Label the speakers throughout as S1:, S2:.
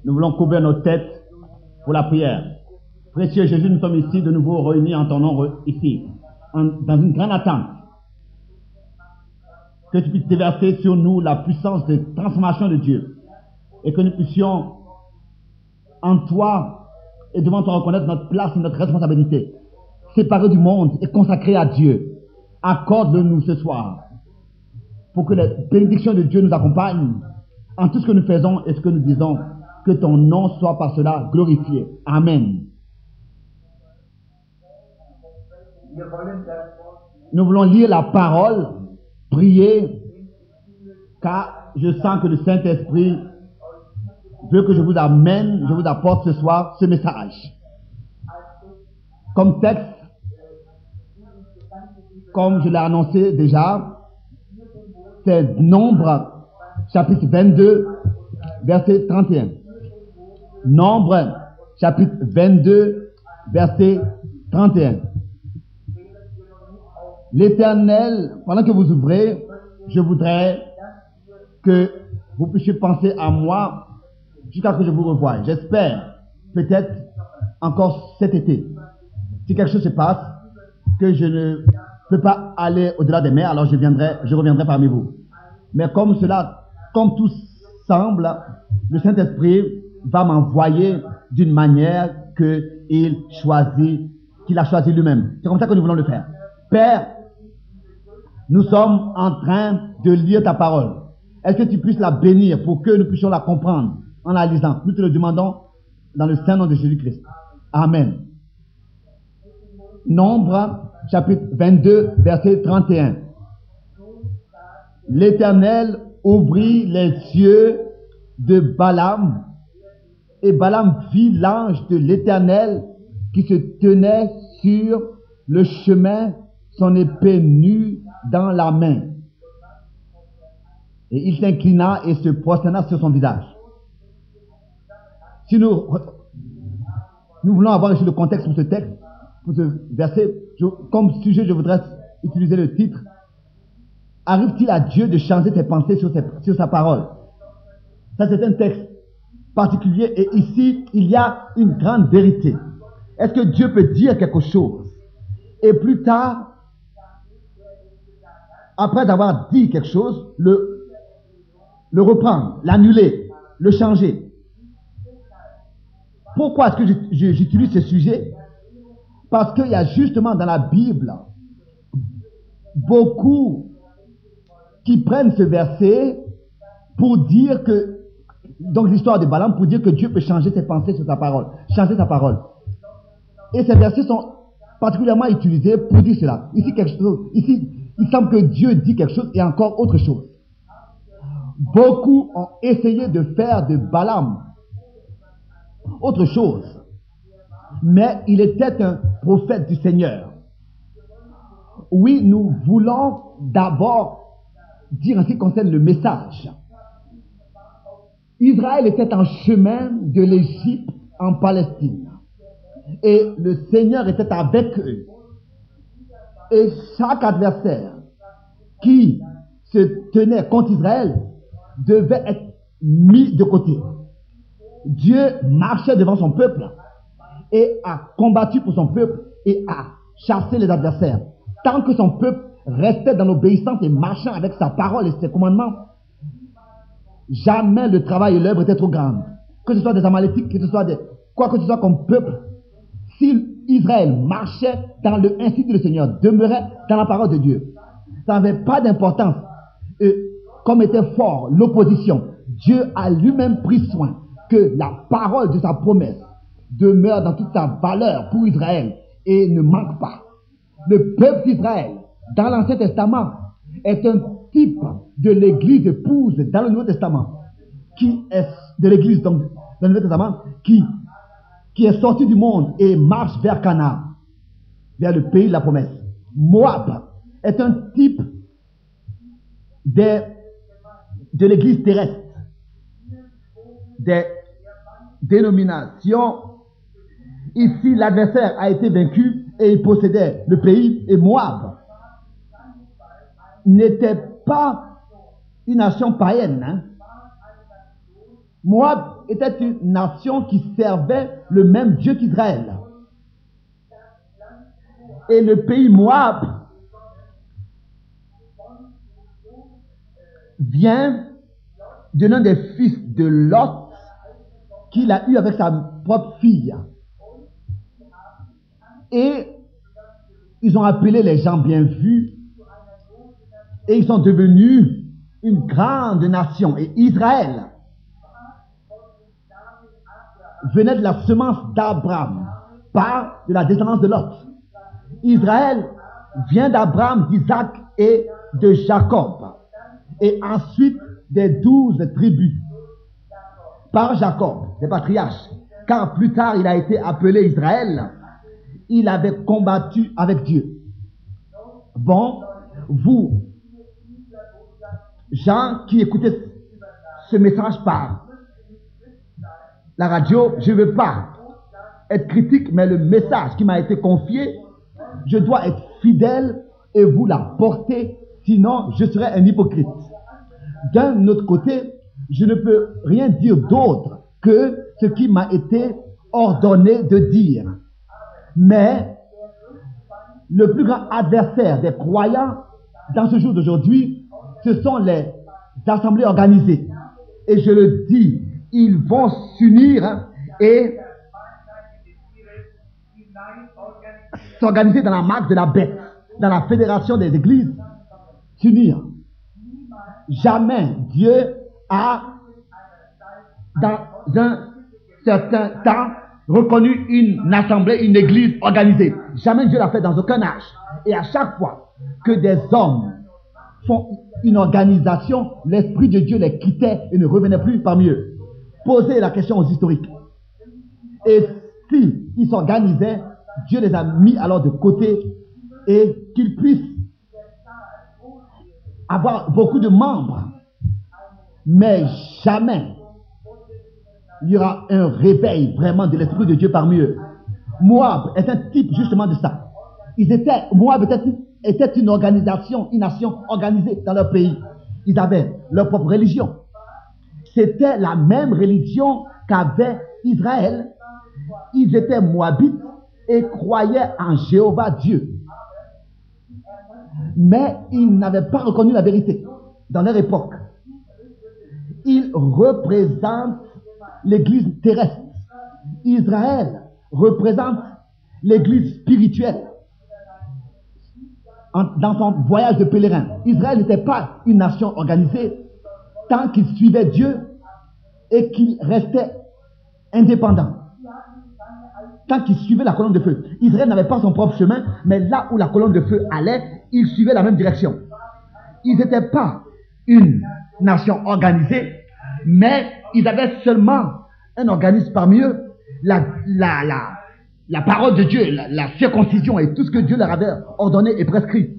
S1: Nous voulons couvrir nos têtes pour la prière. Précieux Jésus, nous sommes ici de nouveau réunis en ton nom, ici, dans une grande attente. Que tu puisses déverser sur nous la puissance de transformation de Dieu. Et que nous puissions, en toi et devant toi, reconnaître notre place et notre responsabilité. Séparés du monde et consacrés à Dieu. Accorde-le-nous ce soir. Pour que les bénédictions de Dieu nous accompagnent en tout ce que nous faisons et ce que nous disons. Que ton nom soit par cela glorifié. Amen. Nous voulons lire la parole, prier, car je sens que le Saint-Esprit veut que je vous amène, je vous apporte ce soir ce message. Comme texte, comme je l'ai annoncé déjà, c'est Nombre, chapitre 22, verset 31. Nombre, chapitre 22, verset 31. L'Éternel, pendant que vous ouvrez, je voudrais que vous puissiez penser à moi jusqu'à ce que je vous revoie. J'espère, peut-être encore cet été. Si quelque chose se passe, que je ne peux pas aller au-delà des mers, alors je reviendrai parmi vous. Mais comme tout semble, le Saint-Esprit va m'envoyer d'une manière qu'il a choisi lui-même. C'est comme ça que nous voulons le faire. Père, nous sommes en train de lire ta parole. Est-ce que tu puisses la bénir pour que nous puissions la comprendre en la lisant? Nous te le demandons dans le saint nom de Jésus-Christ. Amen. Nombre, chapitre 22, verset 31. L'Éternel ouvrit les yeux de Balaam, et Balaam vit l'ange de l'Éternel qui se tenait sur le chemin, son épée nue dans la main. Et il s'inclina et se prosterna sur son visage. Si nous voulons avoir ici le contexte pour ce texte, pour ce verset, comme sujet, je voudrais utiliser le titre. Arrive-t-il à Dieu de changer ses pensées sur sa parole? Ça, c'est un texte particulier et ici, il y a une grande vérité. Est-ce que Dieu peut dire quelque chose et plus tard, après avoir dit quelque chose, le reprendre, l'annuler, le changer? Pourquoi est-ce que j'utilise ce sujet? Parce qu'il y a justement dans la Bible beaucoup qui prennent ce verset pour dire que, donc l'histoire de Balaam, pour dire que Dieu peut changer ses pensées sur sa parole, changer sa parole. Et ces versets sont particulièrement utilisés pour dire cela. Ici, il semble que Dieu dit quelque chose et encore autre chose. Beaucoup ont essayé de faire de Balaam autre chose. Mais il était un prophète du Seigneur. Oui, nous voulons d'abord dire en ce qui concerne le message. Israël était en chemin de l'Égypte en Palestine. Et le Seigneur était avec eux. Et chaque adversaire qui se tenait contre Israël devait être mis de côté. Dieu marchait devant son peuple et a combattu pour son peuple et a chassé les adversaires. Tant que son peuple restait dans l'obéissance et marchant avec sa parole et ses commandements, jamais le travail et l'œuvre étaient trop grandes. Que ce soit des Amalécites, que ce soit quoi que ce soit comme peuple, si Israël marchait dans le ainsi dit le Seigneur, demeurait dans la parole de Dieu, ça n'avait pas d'importance. Comme était fort l'opposition, Dieu a lui-même pris soin que la parole de sa promesse demeure dans toute sa valeur pour Israël et ne manque pas. Le peuple d'Israël, dans l'Ancien Testament, est un type de l'église épouse dans le Nouveau Testament, qui est de l'église donc dans le Nouveau Testament, qui est sortie du monde et marche vers Canaan, vers le pays de la promesse. Moab est un type de l'église terrestre, des dénominations. Ici, l'adversaire a été vaincu et il possédait le pays. Et Moab n'était pas une nation païenne. Moab était une nation qui servait le même Dieu qu'Israël. Et le pays Moab vient de l'un des fils de Lot qu'il a eu avec sa propre fille. Et ils ont appelé les gens bien vus et ils sont devenus une grande nation. Et Israël venait de la semence d'Abraham, pas de la descendance de Lot. Israël vient d'Abraham, d'Isaac et de Jacob. Et ensuite des 12 tribus par Jacob, des patriarches. Car plus tard il a été appelé Israël. Il avait combattu avec Dieu. Bon, vous, gens qui écoutez ce message par la radio, je ne veux pas être critique, mais le message qui m'a été confié, je dois être fidèle et vous l'apporter, sinon je serai un hypocrite. D'un autre côté, je ne peux rien dire d'autre que ce qui m'a été ordonné de dire. Mais le plus grand adversaire des croyants dans ce jour d'aujourd'hui, ce sont les assemblées organisées. Et je le dis, ils vont s'unir et s'organiser dans la marque de la bête, dans la fédération des églises, s'unir. Jamais Dieu a, dans un certain temps, reconnu une assemblée, une église organisée. Jamais Dieu l'a fait dans aucun âge. Et à chaque fois que des hommes font une organisation, l'Esprit de Dieu les quittait et ne revenait plus parmi eux. Posez la question aux historiques. Et si ils s'organisaient, Dieu les a mis alors de côté et qu'ils puissent avoir beaucoup de membres. Mais jamais il y aura un réveil vraiment de l'Esprit de Dieu parmi eux. Moab est un type justement de ça. Moab était une organisation, une nation organisée dans leur pays. Ils avaient leur propre religion. C'était la même religion qu'avait Israël. Ils étaient moabites et croyaient en Jéhovah Dieu. Mais ils n'avaient pas reconnu la vérité dans leur époque. Ils représentent l'église terrestre. Israël représente l'église spirituelle dans son voyage de pèlerin. Israël n'était pas une nation organisée tant qu'il suivait Dieu et qu'il restait indépendant. Tant qu'il suivait la colonne de feu. Israël n'avait pas son propre chemin, mais là où la colonne de feu allait, il suivait la même direction. Ils n'étaient pas une nation organisée, mais ils avaient seulement un organisme parmi eux, la parole de Dieu, la circoncision et tout ce que Dieu leur avait ordonné et prescrit.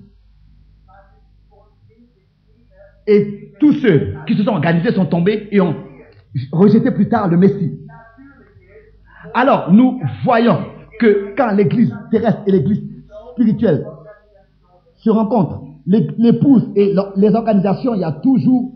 S1: Et tous ceux qui se sont organisés sont tombés et ont rejeté plus tard le Messie. Alors, nous voyons que quand l'église terrestre et l'église spirituelle se rencontrent, l'épouse et les organisations, il y a toujours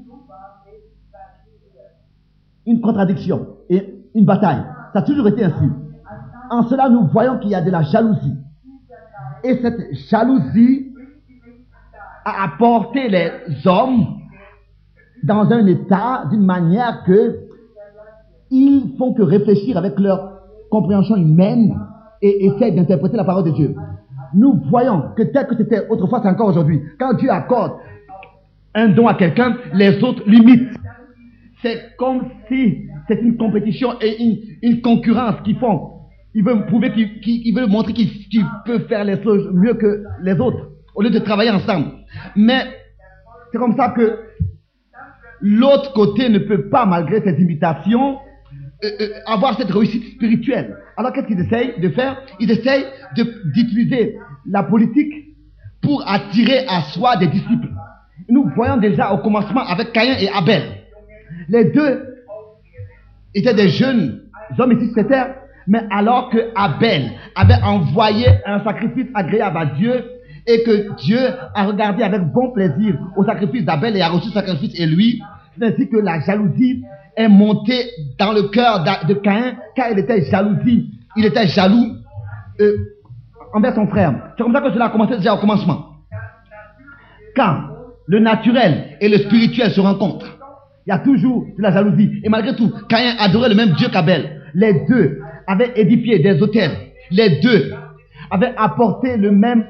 S1: une contradiction et une bataille. Ça a toujours été ainsi. En cela, nous voyons qu'il y a de la jalousie. Et cette jalousie a apporté les hommes dans un état d'une manière que ils font que réfléchir avec leur compréhension humaine et essayer d'interpréter la parole de Dieu. Nous voyons que tel que c'était autrefois, c'est encore aujourd'hui. Quand Dieu accorde un don à quelqu'un, les autres l'imitent. C'est comme si c'est une compétition et une concurrence qu'ils font. Ils veulent prouver qu'ils veulent montrer qu'ils peuvent faire les choses mieux que les autres, au lieu de travailler ensemble. Mais c'est comme ça que l'autre côté ne peut pas, malgré ses imitations, avoir cette réussite spirituelle. Alors qu'est-ce qu'ils essayent de faire? Ils essayent d'utiliser la politique pour attirer à soi des disciples. Nous voyons déjà au commencement avec Caïn et Abel. Les deux étaient des jeunes hommes ici sur terre, mais alors que Abel avait envoyé un sacrifice agréable à Dieu et que Dieu a regardé avec bon plaisir au sacrifice d'Abel et a reçu le sacrifice et lui, c'est ainsi que la jalousie est monté dans le cœur de Caïn, car il était jalousie. Il était jaloux envers son frère. C'est comme ça que cela a commencé déjà au commencement. Quand le naturel et le spirituel se rencontrent, il y a toujours de la jalousie. Et malgré tout, Caïn adorait le même Dieu qu'Abel. Les deux avaient édifié des autels. Les deux avaient apporté le même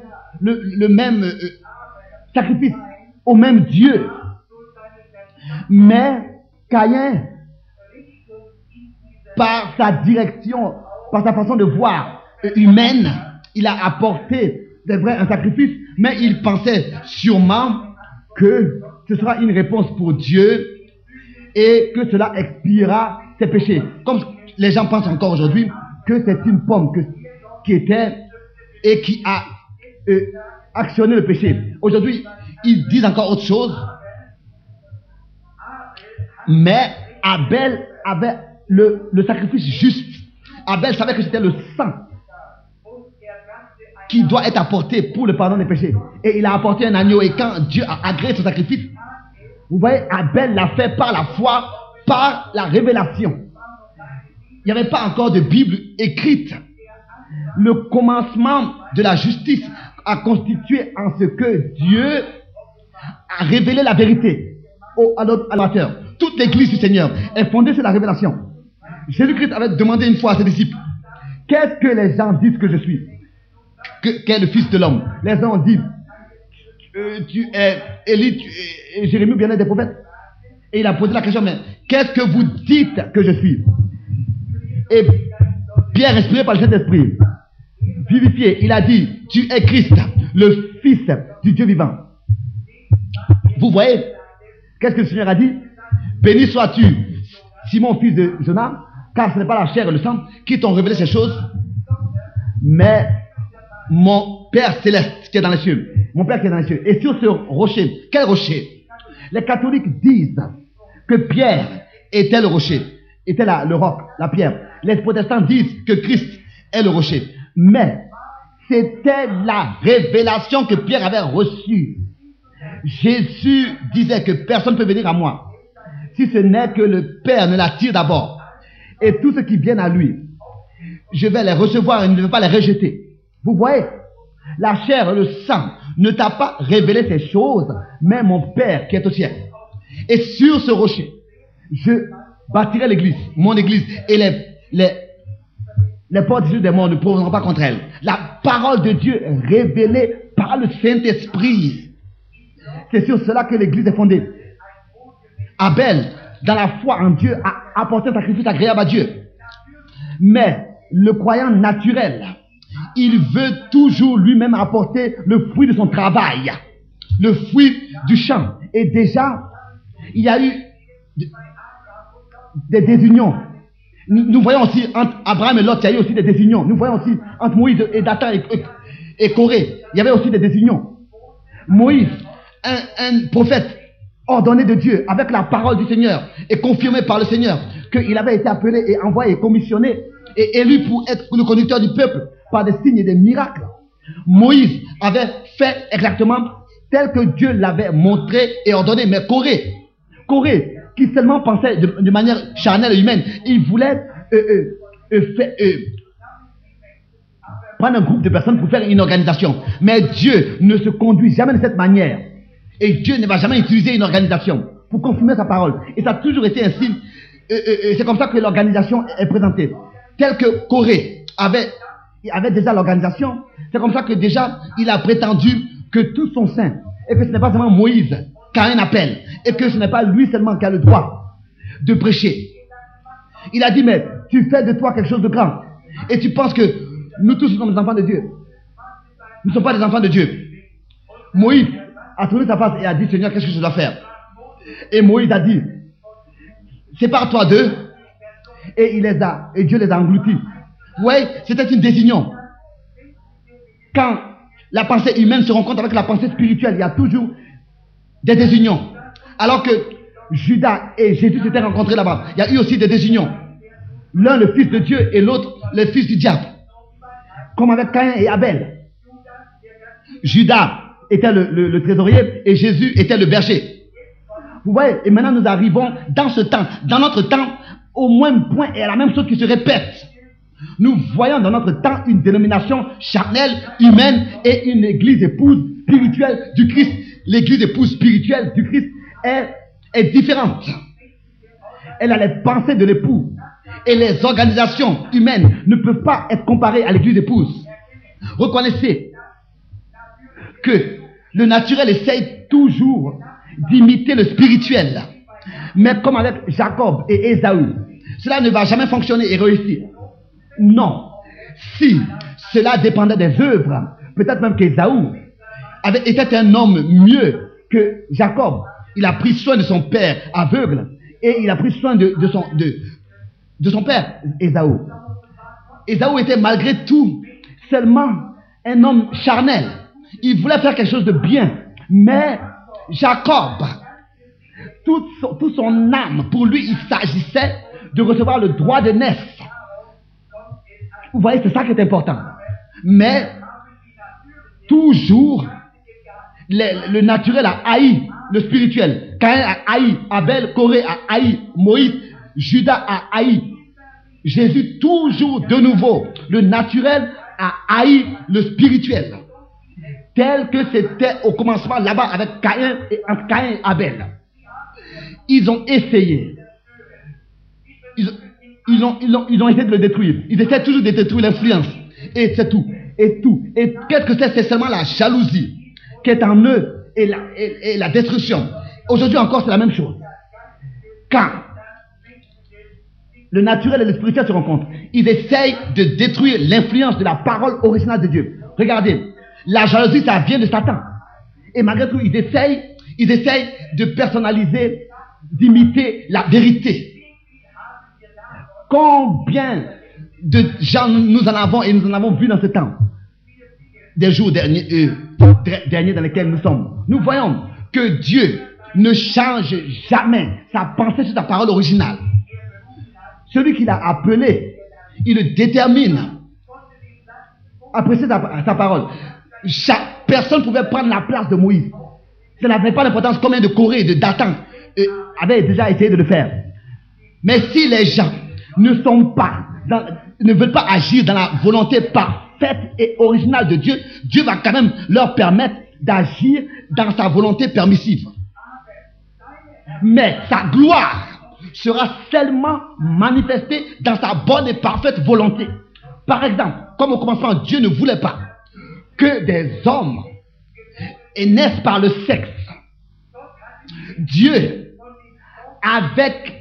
S1: sacrifice au même Dieu. Mais Caïn, par sa direction, par sa façon de voir humaine, il a apporté, c'est vrai, un sacrifice, mais il pensait sûrement que ce sera une réponse pour Dieu et que cela expiera ses péchés. Comme les gens pensent encore aujourd'hui que c'est une pomme qui était et qui a actionné le péché. Aujourd'hui, ils disent encore autre chose. Mais Abel avait le sacrifice juste. Abel savait que c'était le sang qui doit être apporté pour le pardon des péchés. Et il a apporté un agneau. Et quand Dieu a agréé son sacrifice, vous voyez, Abel l'a fait par la foi, par la révélation. Il n'y avait pas encore de Bible écrite. Le commencement de la justice a constitué en ce que Dieu a révélé la vérité à l'adorateur. Toute l'église du Seigneur est fondée sur la révélation. Jésus-Christ avait demandé une fois à ses disciples, qu'est-ce que les gens disent que je suis? Qu'est le Fils de l'homme? Les gens disent, tu es Élie, Jérémie, bien des prophètes. Et il a posé la question, mais qu'est-ce que vous dites que je suis? Et Pierre, inspiré par le Saint-Esprit, vivifié, il a dit, tu es Christ, le Fils du Dieu vivant. Vous voyez, qu'est-ce que le Seigneur a dit? Béni sois-tu, Simon, fils de Jonas, car ce n'est pas la chair et le sang qui t'ont révélé ces choses, mais mon Père céleste qui est dans les cieux. Mon Père qui est dans les cieux. Et sur ce rocher, quel rocher? Les catholiques disent que Pierre était le rocher, était le roc, la pierre. Les protestants disent que Christ est le rocher. Mais c'était la révélation que Pierre avait reçue. Jésus disait que personne ne peut venir à moi si ce n'est que le Père ne l'attire d'abord. Et tous ceux qui viennent à lui, je vais les recevoir et ne vais pas les rejeter. Vous voyez, la chair et le sang ne t'a pas révélé ces choses, mais mon Père qui est au ciel. Et sur ce rocher, je bâtirai l'église, mon église, et les portes des morts ne pourront pas contre elle. La parole de Dieu révélée par le Saint-Esprit. C'est sur cela que l'église est fondée. Abel, dans la foi en Dieu, a apporté un sacrifice agréable à Dieu. Mais le croyant naturel, il veut toujours lui-même apporter le fruit de son travail, le fruit du champ. Et déjà, il y a eu des désunions. Nous voyons aussi entre Abraham et Lot, il y a eu aussi des désunions. Nous voyons aussi entre Moïse et Dathan et Corée, il y avait aussi des désunions. Moïse, un prophète ordonné de Dieu, avec la parole du Seigneur, et confirmé par le Seigneur, qu'il avait été appelé et envoyé, et commissionné, et élu pour être le conducteur du peuple, par des signes et des miracles. Moïse avait fait exactement tel que Dieu l'avait montré et ordonné. Mais Corée, qui seulement pensait de manière charnelle et humaine, il voulait prendre un groupe de personnes pour faire une organisation. Mais Dieu ne se conduit jamais de cette manière. Et Dieu ne va jamais utiliser une organisation pour confirmer sa parole. Et ça a toujours été ainsi. C'est comme ça que l'organisation est présentée. Tel que Corée avait déjà l'organisation, c'est comme ça que déjà il a prétendu que tout son sein, et que ce n'est pas seulement Moïse qui a un appel, et que ce n'est pas lui seulement qui a le droit de prêcher. Il a dit, mais tu fais de toi quelque chose de grand, et tu penses que nous tous sommes des enfants de Dieu. Nous ne sommes pas des enfants de Dieu. Moïse a tourné sa face et a dit, Seigneur, qu'est-ce que je dois faire? Et Moïse a dit, sépare-toi d'eux, et Dieu les a engloutis. Oui, c'était une désunion. Quand la pensée humaine se rencontre avec la pensée spirituelle, il y a toujours des désunions. Alors que Judas et Jésus s'étaient rencontrés là-bas, il y a eu aussi des désunions. L'un le fils de Dieu et l'autre le fils du diable. Comme avec Caïn et Abel. Judas était le trésorier et Jésus était le berger. Vous voyez, et maintenant nous arrivons dans ce temps. Dans notre temps, au moins point est la même chose qui se répète. Nous voyons dans notre temps une dénomination charnelle, humaine et une église épouse spirituelle du Christ. L'église épouse spirituelle du Christ est différente. Elle a les pensées de l'époux. Et les organisations humaines ne peuvent pas être comparées à l'église épouse. Reconnaissez que le naturel essaye toujours d'imiter le spirituel. Mais comme avec Jacob et Ésaü, cela ne va jamais fonctionner et réussir. Non. Si cela dépendait des œuvres, peut-être même qu'Ésaü était un homme mieux que Jacob. Il a pris soin de son père aveugle et il a pris soin de son père, Ésaü. Ésaü était malgré tout seulement un homme charnel. Il voulait faire quelque chose de bien. Mais Jacob, toute son âme, pour lui, il s'agissait de recevoir le droit de naissance. Vous voyez, c'est ça qui est important. Mais toujours, le naturel a haï le spirituel. Caïn a haï Abel, Corée a haï Moïse, Judas a haï Jésus. Toujours de nouveau, le naturel a haï le spirituel. Tel que c'était au commencement là-bas avec Caïn et Abel. Ils ont essayé. Ils ont essayé de le détruire. Ils essaient toujours de détruire l'influence. Et c'est tout. Et tout. Et qu'est-ce que c'est? C'est seulement la jalousie qui est en eux et la destruction. Aujourd'hui encore, c'est la même chose. Quand le naturel et le spirituel se rencontrent, ils essayent de détruire l'influence de la parole originale de Dieu. Regardez, la jalousie, ça vient de Satan. Et malgré tout, ils essayent de personnaliser, d'imiter la vérité. Combien de gens nous en avons et nous en avons vu dans ce temps, des jours derniers dans lesquels nous sommes. Nous voyons que Dieu ne change jamais sa pensée sur sa parole originale. Celui qui l'a appelé, il le détermine à apprécier sa parole. Personne ne pouvait prendre la place de Moïse. Ça n'avait pas d'importance combien de Corée et de Dathan avaient déjà essayé de le faire. Mais si les gens ne veulent pas agir dans la volonté parfaite et originale de Dieu, Dieu va quand même leur permettre d'agir dans sa volonté permissive. Mais sa gloire sera seulement manifestée dans sa bonne et parfaite volonté. Par exemple, comme au commencement, Dieu ne voulait pas que des hommes naissent par le sexe. Dieu, avec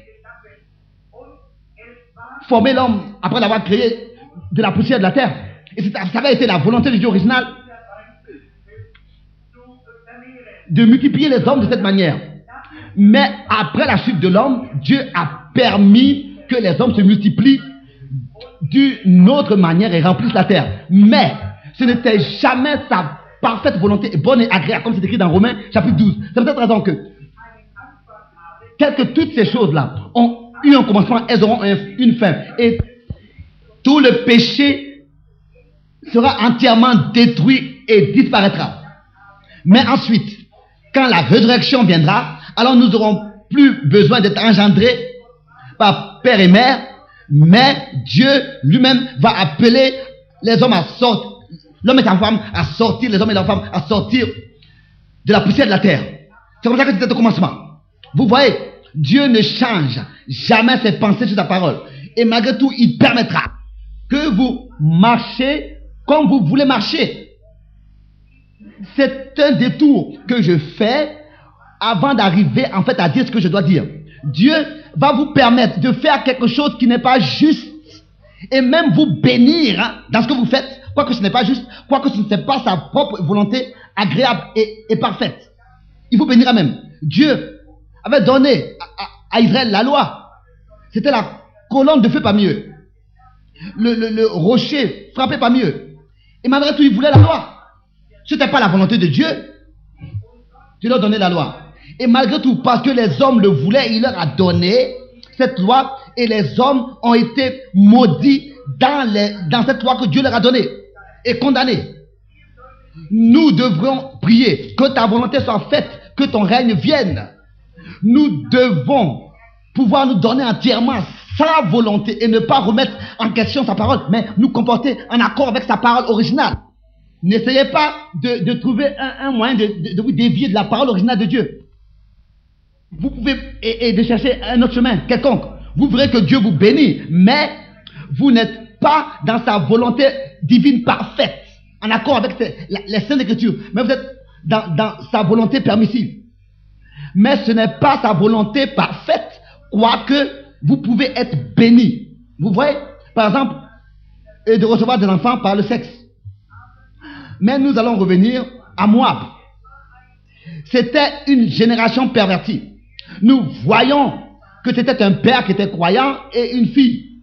S1: formé l'homme après l'avoir créé de la poussière de la terre, et ça avait été la volonté de Dieu originale de multiplier les hommes de cette manière. Mais après la chute de l'homme, Dieu a permis que les hommes se multiplient d'une autre manière et remplissent la terre. Mais ce n'était jamais sa parfaite volonté bonne et agréable, comme c'est écrit dans Romains chapitre 12. C'est pour cette raison que, telles que toutes ces choses-là ont eu un commencement, elles auront une fin. Et tout le péché sera entièrement détruit et disparaîtra. Mais ensuite, quand la résurrection viendra, alors nous n'aurons plus besoin d'être engendrés par père et mère, mais Dieu lui-même va appeler les hommes à sortir, l'homme et la femme à sortir, les hommes et la femme à sortir de la poussière de la terre. C'est comme ça que c'était au commencement. Vous voyez, Dieu ne change jamais ses pensées sur sa parole. Et malgré tout, il permettra que vous marchiez comme vous voulez marcher. C'est un détour que je fais avant d'arriver en fait à dire ce que je dois dire. Dieu va vous permettre de faire quelque chose qui n'est pas juste et même vous bénir dans ce que vous faites, quoique ce n'est pas juste, quoique ce n'est pas sa propre volonté agréable et parfaite. Il vous bénira même. Dieu avait donné à Israël la loi. C'était la colonne de feu parmi eux. Le rocher frappé parmi eux. Et malgré tout, il voulait la loi. Ce n'était pas la volonté de Dieu. Dieu leur donnait la loi. Et malgré tout, parce que les hommes le voulaient, il leur a donné cette loi. Et les hommes ont été maudits dans cette loi que Dieu leur a donnée et condamnés. Nous devrons prier que ta volonté soit faite, que ton règne vienne, Nous devons pouvoir nous donner entièrement sa volonté et ne pas remettre en question sa parole, mais nous comporter en accord avec sa parole originale. N'essayez pas de trouver un moyen de vous dévier de la parole originale de Dieu. Vous pouvez et de chercher un autre chemin quelconque. Vous verrez que Dieu vous bénit, mais vous n'êtes pas dans sa volonté divine parfaite, en accord avec les saintes écritures, mais vous êtes dans sa volonté permissive. Mais ce n'est pas sa volonté parfaite, quoique vous pouvez être béni. Vous voyez, par exemple, de recevoir des enfants par le sexe. Mais nous allons revenir à Moab. C'était une génération pervertie. Nous voyons que c'était un père qui était croyant et une fille.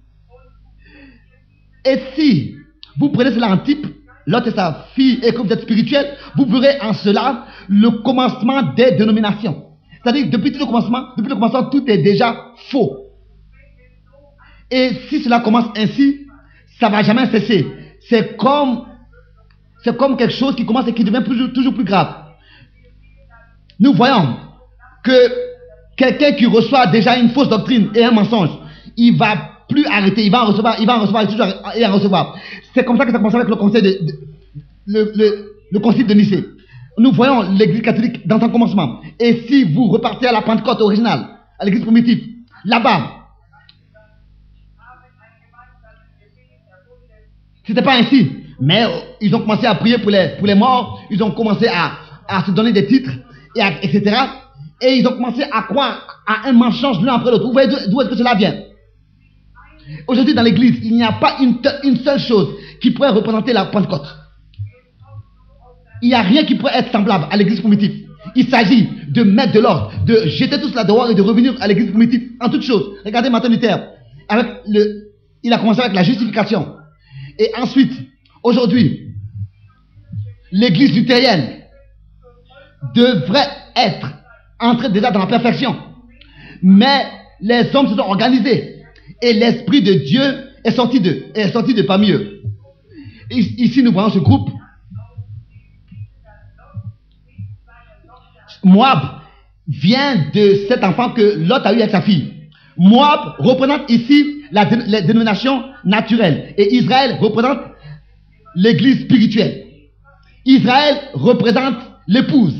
S1: Et si vous prenez cela en type, Lot et sa fille, et que vous êtes spirituel, vous verrez en cela le commencement des dénominations. C'est-à-dire que depuis le commencement, tout est déjà faux. Et si cela commence ainsi, ça ne va jamais cesser. C'est comme quelque chose qui commence et qui devient toujours plus grave. Nous voyons que quelqu'un qui reçoit déjà une fausse doctrine et un mensonge, il ne va plus arrêter, il va en recevoir et toujours en recevoir. C'est comme ça que ça commence avec le conseil le concile de Nicée. Nous voyons l'église catholique dans son commencement. Et si vous repartez à la Pentecôte originale, à l'église primitive, là-bas, c'était pas ainsi. Mais ils ont commencé à prier pour les morts, ils ont commencé à se donner des titres, etc. Et ils ont commencé à croire à un mensonge l'un après l'autre. Vous voyez d'où est-ce que cela vient? Aujourd'hui dans l'église, il n'y a pas une seule chose qui pourrait représenter la Pentecôte. Il n'y a rien qui pourrait être semblable à l'église primitive. Il s'agit de mettre de l'ordre, de jeter tout cela dehors et de revenir à l'église primitive en toutes choses. Regardez Martin Luther. Il a commencé avec la justification. Et ensuite, aujourd'hui, l'église luthérienne devrait être entrée déjà dans la perfection. Mais les hommes se sont organisés et l'Esprit de Dieu est sorti de parmi eux. Ici, nous voyons ce groupe. Moab vient de cet enfant que Lot a eu avec sa fille. Moab représente ici les dénominations naturelles et Israël représente l'église spirituelle. Israël représente l'épouse.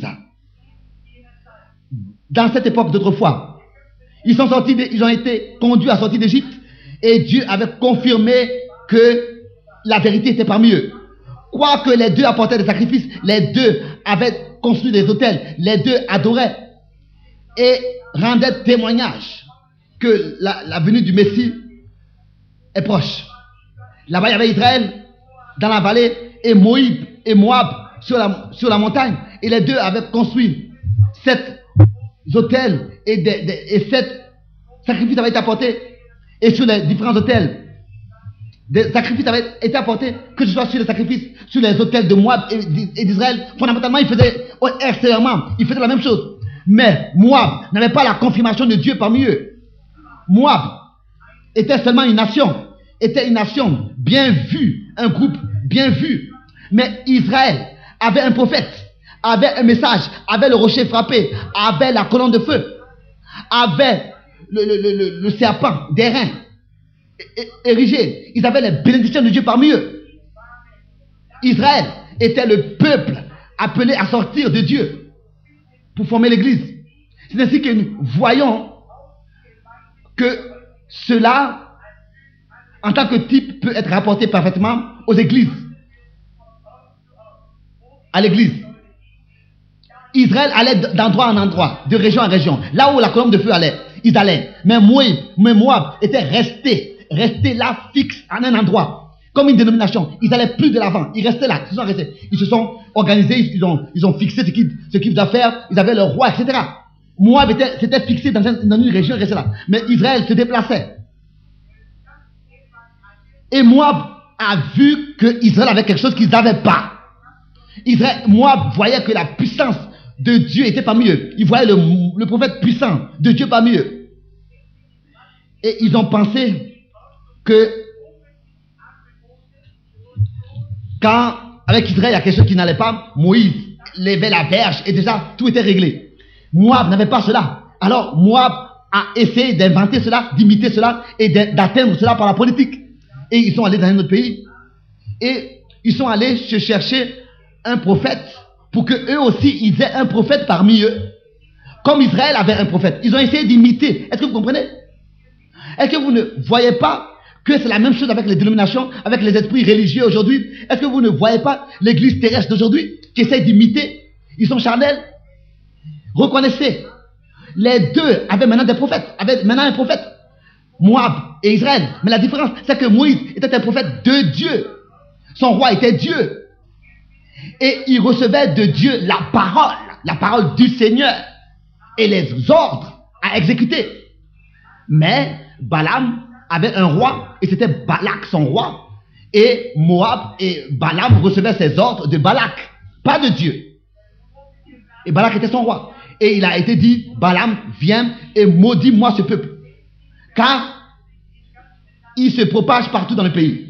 S1: Dans cette époque d'autrefois, ils ont été conduits à sortir d'Égypte et Dieu avait confirmé que la vérité était parmi eux. Quoique les deux apportaient des sacrifices, les deux avaient construit des autels, les deux adoraient et rendaient témoignage que la venue du Messie est proche. Là-bas, il y avait Israël dans la vallée et Moïb et Moab sur la montagne. Et les deux avaient construit 7 autels et 7 sacrifices avaient été apportés. Et sur les différents autels, des sacrifices avaient été apportés, que ce soit sur les sacrifices, sur les autels de Moab et d'Israël. Fondamentalement, ils faisaient extérieurement, ils faisaient la même chose. Mais Moab n'avait pas la confirmation de Dieu parmi eux. Moab était seulement une nation, bien vue, un groupe bien vu. Mais Israël avait un prophète, avait un message, avait le rocher frappé, avait la colonne de feu, avait le serpent d'airain érigé. Ils avaient les bénédictions de Dieu parmi eux. Israël était le peuple appelé à sortir de Dieu pour former l'église. C'est ainsi que nous voyons que cela, en tant que type, peut être rapporté parfaitement aux églises. À l'église. Israël allait d'endroit en endroit, de région en région. Là où la colonne de feu allait, ils allaient. Mais Moab était resté là, fixe en un endroit, comme une dénomination. Ils n'allaient plus de l'avant, ils restaient là, ils se sont organisés, ils ont fixé ce qu'ils doivent faire, ils avaient leur roi, etc. Moab s'était fixé dans une région, il restait là. Mais Israël se déplaçait. Et Moab a vu que Israël avait quelque chose qu'ils n'avaient pas. Moab voyait que la puissance de Dieu était parmi eux. Ils voyaient le prophète puissant de Dieu parmi eux. Et ils ont pensé que quand avec Israël il y a quelque chose qui n'allait pas, Moïse levait la verge et déjà tout était réglé. Moab n'avait pas cela. Alors Moab a essayé d'inventer cela, d'imiter cela et d'atteindre cela par la politique. Et ils sont allés dans un autre pays. Et ils sont allés se chercher un prophète pour que eux aussi ils aient un prophète parmi eux. Comme Israël avait un prophète. Ils ont essayé d'imiter. Est-ce que vous comprenez? Est-ce que vous ne voyez pas que c'est la même chose avec les dénominations, avec les esprits religieux aujourd'hui? Est-ce que vous ne voyez pas l'église terrestre d'aujourd'hui qui essaie d'imiter? Ils sont charnels. Reconnaissez, les deux avaient maintenant des prophètes, avaient maintenant un prophète, Moab et Israël. Mais la différence, c'est que Moïse était un prophète de Dieu. Son roi était Dieu. Et il recevait de Dieu la parole du Seigneur et les ordres à exécuter. Mais Balaam avait un roi et c'était Balak son roi. Et Moab et Balaam recevaient ses ordres de Balak, pas de Dieu. Et Balak était son roi. Et il a été dit, Balaam, viens et maudis-moi ce peuple. Car ils se propagent partout dans le pays.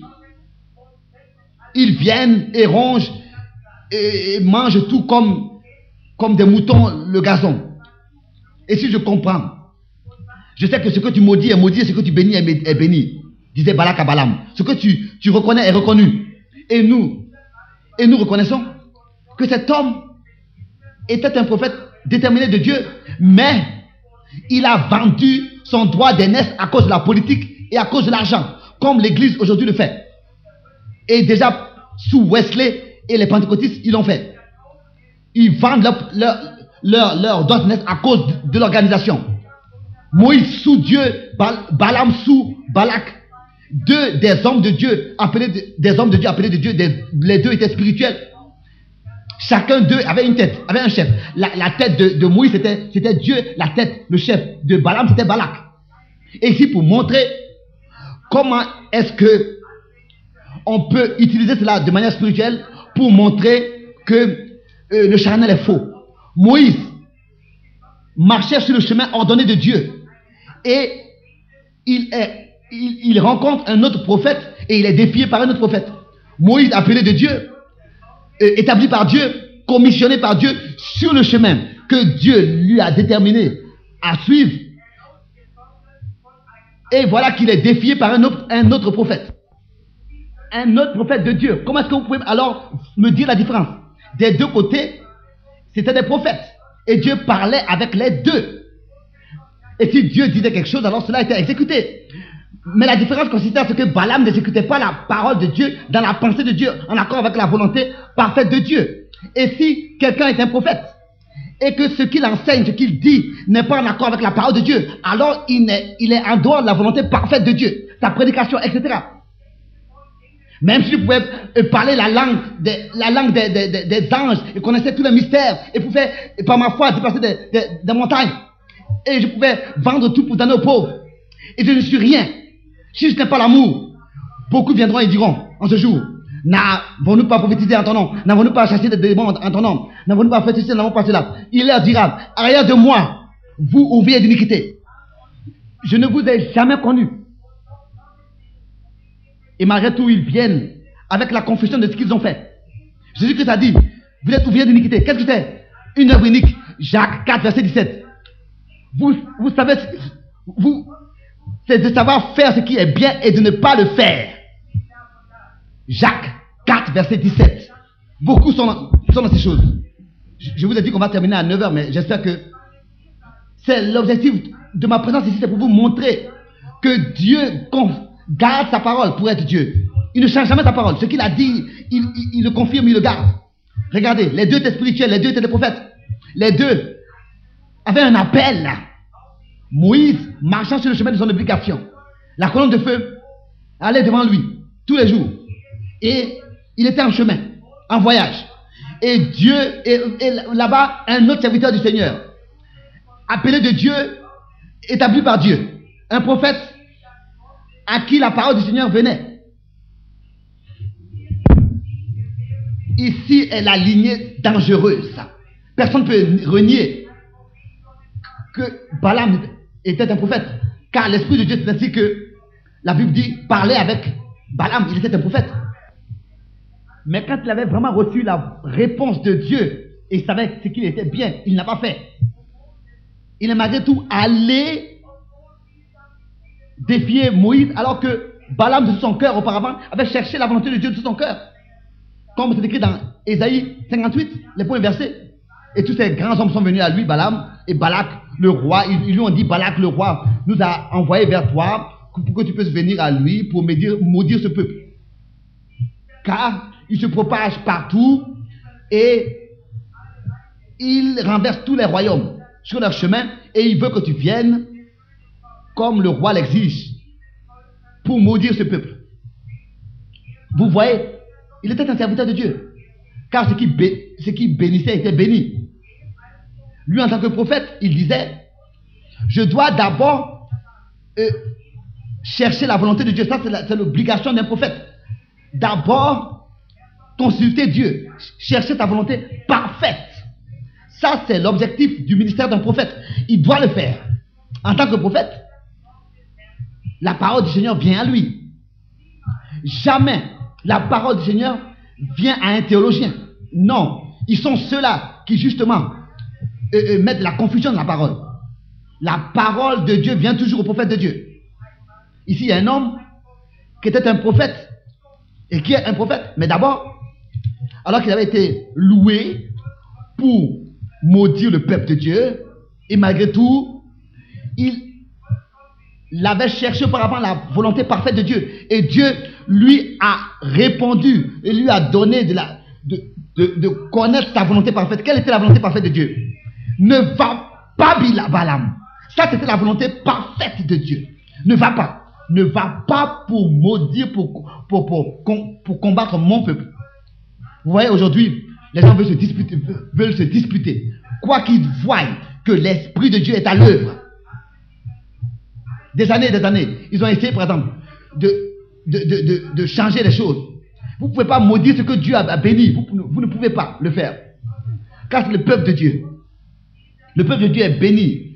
S1: Ils viennent et rongent et mangent tout comme des moutons le gazon. Et si je comprends, je sais que ce que tu maudis est maudit et ce que tu bénis est béni, disait Balak à Balaam. Ce que tu reconnais est reconnu. Et nous reconnaissons que cet homme était un prophète déterminé de Dieu, mais il a vendu son droit d'aînesse à cause de la politique et à cause de l'argent, comme l'église aujourd'hui le fait. Et déjà, sous Wesley et les pentecôtistes, ils l'ont fait. Ils vendent leur droit d'aînesse à cause de l'organisation. Moïse sous Dieu, Balaam sous Balak. Des hommes de Dieu appelés de Dieu, les deux étaient spirituels. Chacun d'eux avait une tête, avait un chef. La tête de Moïse c'était Dieu, la tête, le chef de Balaam c'était Balak. Et ici pour montrer comment est-ce que on peut utiliser cela de manière spirituelle pour montrer que le charnel est faux. Moïse marchait sur le chemin ordonné de Dieu et il rencontre un autre prophète et il est défié par un autre prophète. Moïse appelé de Dieu, établi par Dieu, commissionné par Dieu sur le chemin que Dieu lui a déterminé à suivre. Et voilà qu'il est défié par un autre prophète. Un autre prophète de Dieu. Comment est-ce que vous pouvez alors me dire la différence? Des deux côtés, c'était des prophètes. Et Dieu parlait avec les deux. Et si Dieu disait quelque chose, alors cela était exécuté. Mais la différence consistait à ce que Balaam n'exécutait pas la parole de Dieu dans la pensée de Dieu, en accord avec la volonté parfaite de Dieu. Et si quelqu'un est un prophète, et que ce qu'il enseigne, ce qu'il dit, n'est pas en accord avec la parole de Dieu, alors il est en dehors de la volonté parfaite de Dieu, sa prédication, etc. Même s'il pouvait parler la langue des anges, et connaissait tous les mystères, et pouvait, par ma foi, déplacer des montagnes, et je pouvais vendre tout pour donner aux pauvres, et je ne suis rien. Si ce n'est pas l'amour, beaucoup viendront et diront en ce jour, n'avons-nous pas prophétisé en ton nom? N'avons-nous pas chassé des démons en ton nom? N'avons-nous pas fait ceci, n'avons pas cela? Il leur dira, arrière de moi, vous ouvriers d'iniquité, je ne vous ai jamais connu. Et malgré tout, ils viennent avec la confession de ce qu'ils ont fait. Jésus-Christ a dit, vous êtes ouvriers d'iniquité. Qu'est-ce que c'est? Une œuvre unique. Jacques 4, verset 17. Vous savez, c'est de savoir faire ce qui est bien et de ne pas le faire. Jacques 4, verset 17. Beaucoup sont dans ces choses. Je vous ai dit qu'on va terminer à 9h, mais j'espère que c'est l'objectif de ma présence ici, c'est pour vous montrer que Dieu garde sa parole pour être Dieu. Il ne change jamais sa parole. Ce qu'il a dit, il le confirme, il le garde. Regardez, les deux étaient spirituels, les deux étaient des prophètes. Les deux avaient un appel. Moïse marchant sur le chemin de son obligation. La colonne de feu allait devant lui tous les jours. Et il était en chemin, en voyage. Et Dieu, et là-bas, un autre serviteur du Seigneur, appelé de Dieu, établi par Dieu. Un prophète à qui la parole du Seigneur venait. Ici est la lignée dangereuse. Personne ne peut renier que Balaam était un prophète. Car l'Esprit de Dieu, c'est ainsi que la Bible dit, parlait avec Balaam, il était un prophète. Mais quand il avait vraiment reçu la réponse de Dieu, et il savait ce qu'il était bien, il n'a pas fait. il est malgré tout allé défier Moïse alors que Balaam de tout son cœur auparavant avait cherché la volonté de Dieu de tout son cœur. Comme c'est écrit dans Ésaïe 58, les premiers versets. Et tous ces grands hommes sont venus à lui, Balaam et Balak, le roi. Ils lui ont dit, Balak, le roi, nous a envoyé vers toi pour que tu puisses venir à lui pour maudire ce peuple. Car il se propage partout et il renverse tous les royaumes sur leur chemin et il veut que tu viennes comme le roi l'exige pour maudire ce peuple. Vous voyez, il était un serviteur de Dieu. Car ce qui bénissait était béni. Lui, en tant que prophète, il disait, je dois d'abord chercher la volonté de Dieu. Ça, c'est l'obligation d'un prophète. D'abord, consulter Dieu. Chercher sa volonté parfaite. Ça, c'est l'objectif du ministère d'un prophète. Il doit le faire. En tant que prophète, la parole du Seigneur vient à lui. Jamais la parole du Seigneur vient à un théologien. Non, ils sont ceux-là qui justement mettent la confusion dans la parole. La parole de Dieu vient toujours au prophète de Dieu. Ici, il y a un homme qui était un prophète et qui est un prophète, mais d'abord, alors qu'il avait été loué pour maudire le peuple de Dieu, et malgré tout, il avait cherché auparavant la volonté parfaite de Dieu. Et Dieu lui a répondu et lui a donné de connaître sa volonté parfaite. Quelle était la volonté parfaite de Dieu? Ne va pas, Balaam. Ça, c'était la volonté parfaite de Dieu. Ne va pas. Ne va pas pour maudire, pour combattre mon peuple. Vous voyez, aujourd'hui, les gens veulent se disputer. Quoi qu'ils voient que l'Esprit de Dieu est à l'œuvre. Des années, ils ont essayé, par exemple, de changer les choses. Vous ne pouvez pas maudire ce que Dieu a béni. Vous ne pouvez pas le faire. Car c'est le peuple de Dieu. Le peuple de Dieu est béni.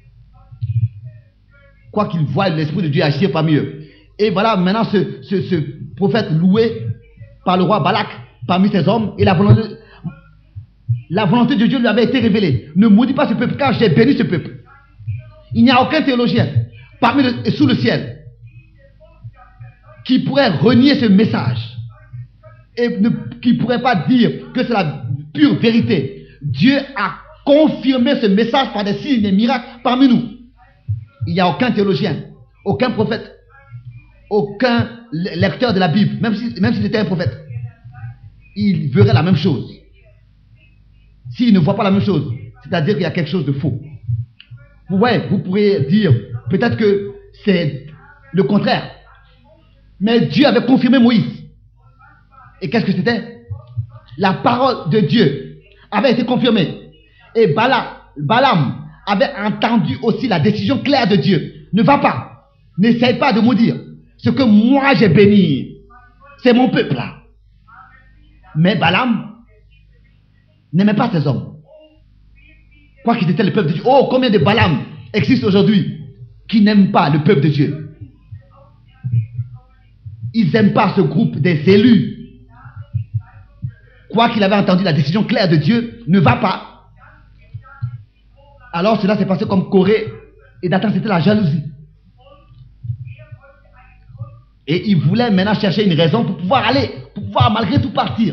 S1: Quoi qu'ils voient l'Esprit de Dieu agir parmi eux. Et voilà, maintenant, ce prophète loué par le roi Balak, parmi ses hommes, et la volonté de Dieu lui avait été révélée. Ne maudis pas ce peuple, car j'ai béni ce peuple. Il n'y a aucun théologien sous le ciel qui pourrait renier ce message et qui ne pourrait pas dire que c'est la pure vérité. Dieu a confirmé ce message par des signes et des miracles parmi nous. Il n'y a aucun théologien, aucun prophète, aucun lecteur de la Bible, même si c'était un prophète, il verrait la même chose. S'il ne voit pas la même chose, c'est-à-dire qu'il y a quelque chose de faux. Vous voyez, vous pourriez dire peut-être que c'est le contraire. Mais Dieu avait confirmé Moïse. Et qu'est-ce que c'était? La parole de Dieu avait été confirmée. Et Balaam avait entendu aussi la décision claire de Dieu. Ne va pas. N'essaye pas de maudire. Ce que moi j'ai béni, c'est mon peuple là. Mais Balaam n'aimait pas ces hommes. Quoi qu'ils étaient le peuple de Dieu. Oh, combien de Balaam existent aujourd'hui qui n'aiment pas le peuple de Dieu. Ils n'aiment pas ce groupe des élus. Quoi qu'il avait entendu la décision claire de Dieu, ne va pas. Alors cela s'est passé comme Corée et Dathan, c'était la jalousie. Et il voulait maintenant chercher une raison pour pouvoir aller, pour pouvoir malgré tout partir.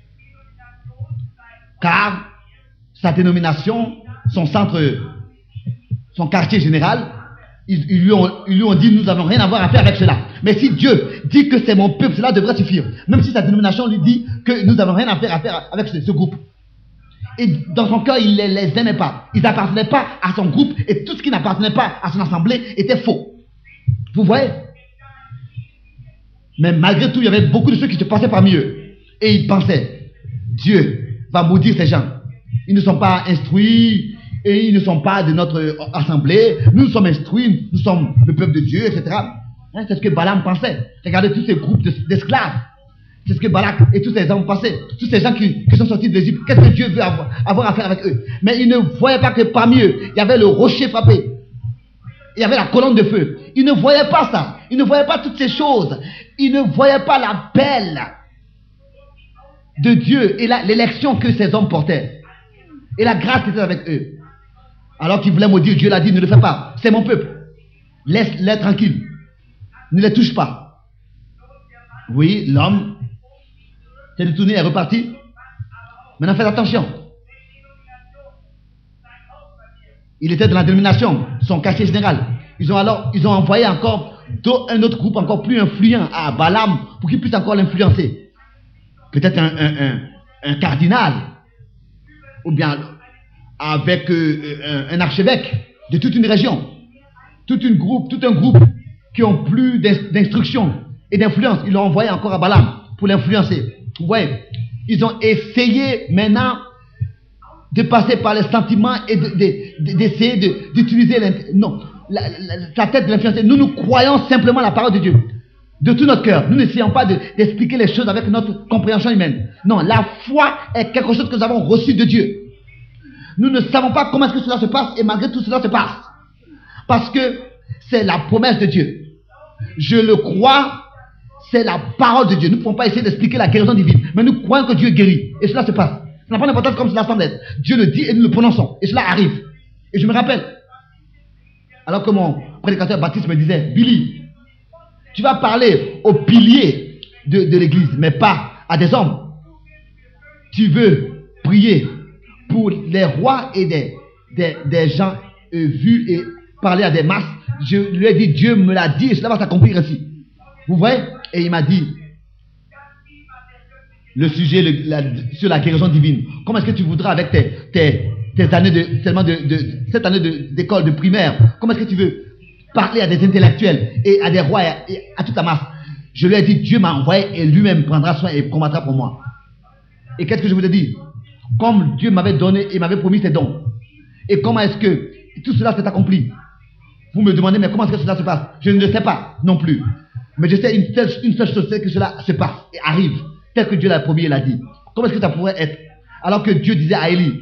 S1: Car sa dénomination, son centre, son quartier général, ils lui ont dit, nous n'avons rien à voir à faire avec cela. Mais si Dieu dit que c'est mon peuple, cela devrait suffire. Même si sa dénomination lui dit que nous n'avons rien à faire avec ce groupe. Et dans son cœur, il ne les aimait pas. Ils n'appartenaient pas à son groupe et tout ce qui n'appartenait pas à son assemblée était faux. Vous voyez? Mais malgré tout, il y avait beaucoup de ceux qui se passaient parmi eux. Et ils pensaient, Dieu va maudire ces gens. Ils ne sont pas instruits et ils ne sont pas de notre assemblée. Nous sommes instruits, nous sommes le peuple de Dieu, etc. Hein, c'est ce que Balaam pensait. Regardez tous ces groupes d'esclaves. C'est ce que Balak et tous ces hommes pensaient. Tous ces gens qui sont sortis d'Égypte. Qu'est-ce que Dieu veut avoir à faire avec eux? Mais ils ne voyaient pas que parmi eux, il y avait le rocher frappé. Il y avait la colonne de feu. Ils ne voyaient pas ça. Ils ne voyaient pas toutes ces choses. Ils ne voyaient pas l'appel de Dieu et l'élection que ces hommes portaient. Et la grâce qui était avec eux. Alors qu'il voulait maudire, Dieu l'a dit, ne le fais pas. C'est mon peuple. Laisse-les tranquilles. Ne les touche pas. Oui, l'homme s'est détourné et est reparti. Maintenant, faites attention. Il était dans la dénomination, son quartier général. Ils ont envoyé encore un autre groupe encore plus influent à Balaam pour qu'il puisse encore l'influencer. Peut-être un cardinal, ou bien avec un archevêque de toute une région, tout un groupe qui ont plus d'instruction et d'influence. Ils l'ont envoyé encore à Balaam pour l'influencer. Vous voyez, ils ont essayé maintenant de passer par les sentiments et d'essayer d'utiliser la tête de l'influencer. Nous croyons simplement la parole de Dieu de tout notre cœur. Nous n'essayons pas d'expliquer les choses avec notre compréhension humaine. Non, la foi est quelque chose que nous avons reçu de Dieu. Nous ne savons pas comment est-ce que cela se passe et malgré tout cela se passe. Parce que c'est la promesse de Dieu. Je le crois, c'est la parole de Dieu. Nous ne pouvons pas essayer d'expliquer la guérison divine, mais nous croyons que Dieu guérit et cela se passe. Ça n'a pas d'importance comme cela semble être. Dieu le dit et nous le prononçons et cela arrive. Et je me rappelle, alors que mon prédicateur Baptiste me disait, Billy, tu vas parler aux piliers de l'église, mais pas à des hommes. Tu veux prier pour les rois et des gens vus et parler à des masses. Je lui ai dit, Dieu me l'a dit et cela va s'accomplir ainsi. Vous voyez? Et il m'a dit, le sujet sur la guérison divine. Comment est-ce que tu voudras avec tes années cette année d'école de primaire, comment est-ce que tu veux parler à des intellectuels et à des rois et à toute la masse? Je lui ai dit, Dieu m'a envoyé et lui-même prendra soin et combattra pour moi. Et qu'est-ce que je vous ai dit? Comme Dieu m'avait donné et m'avait promis ses dons. Et comment est-ce que tout cela s'est accompli? Vous me demandez, mais comment est-ce que cela se passe? Je ne le sais pas non plus. Mais je sais une seule chose, c'est que cela se passe et arrive, tel que Dieu l'a promis et l'a dit. Comment est-ce que ça pourrait être? Alors que Dieu disait à Élie,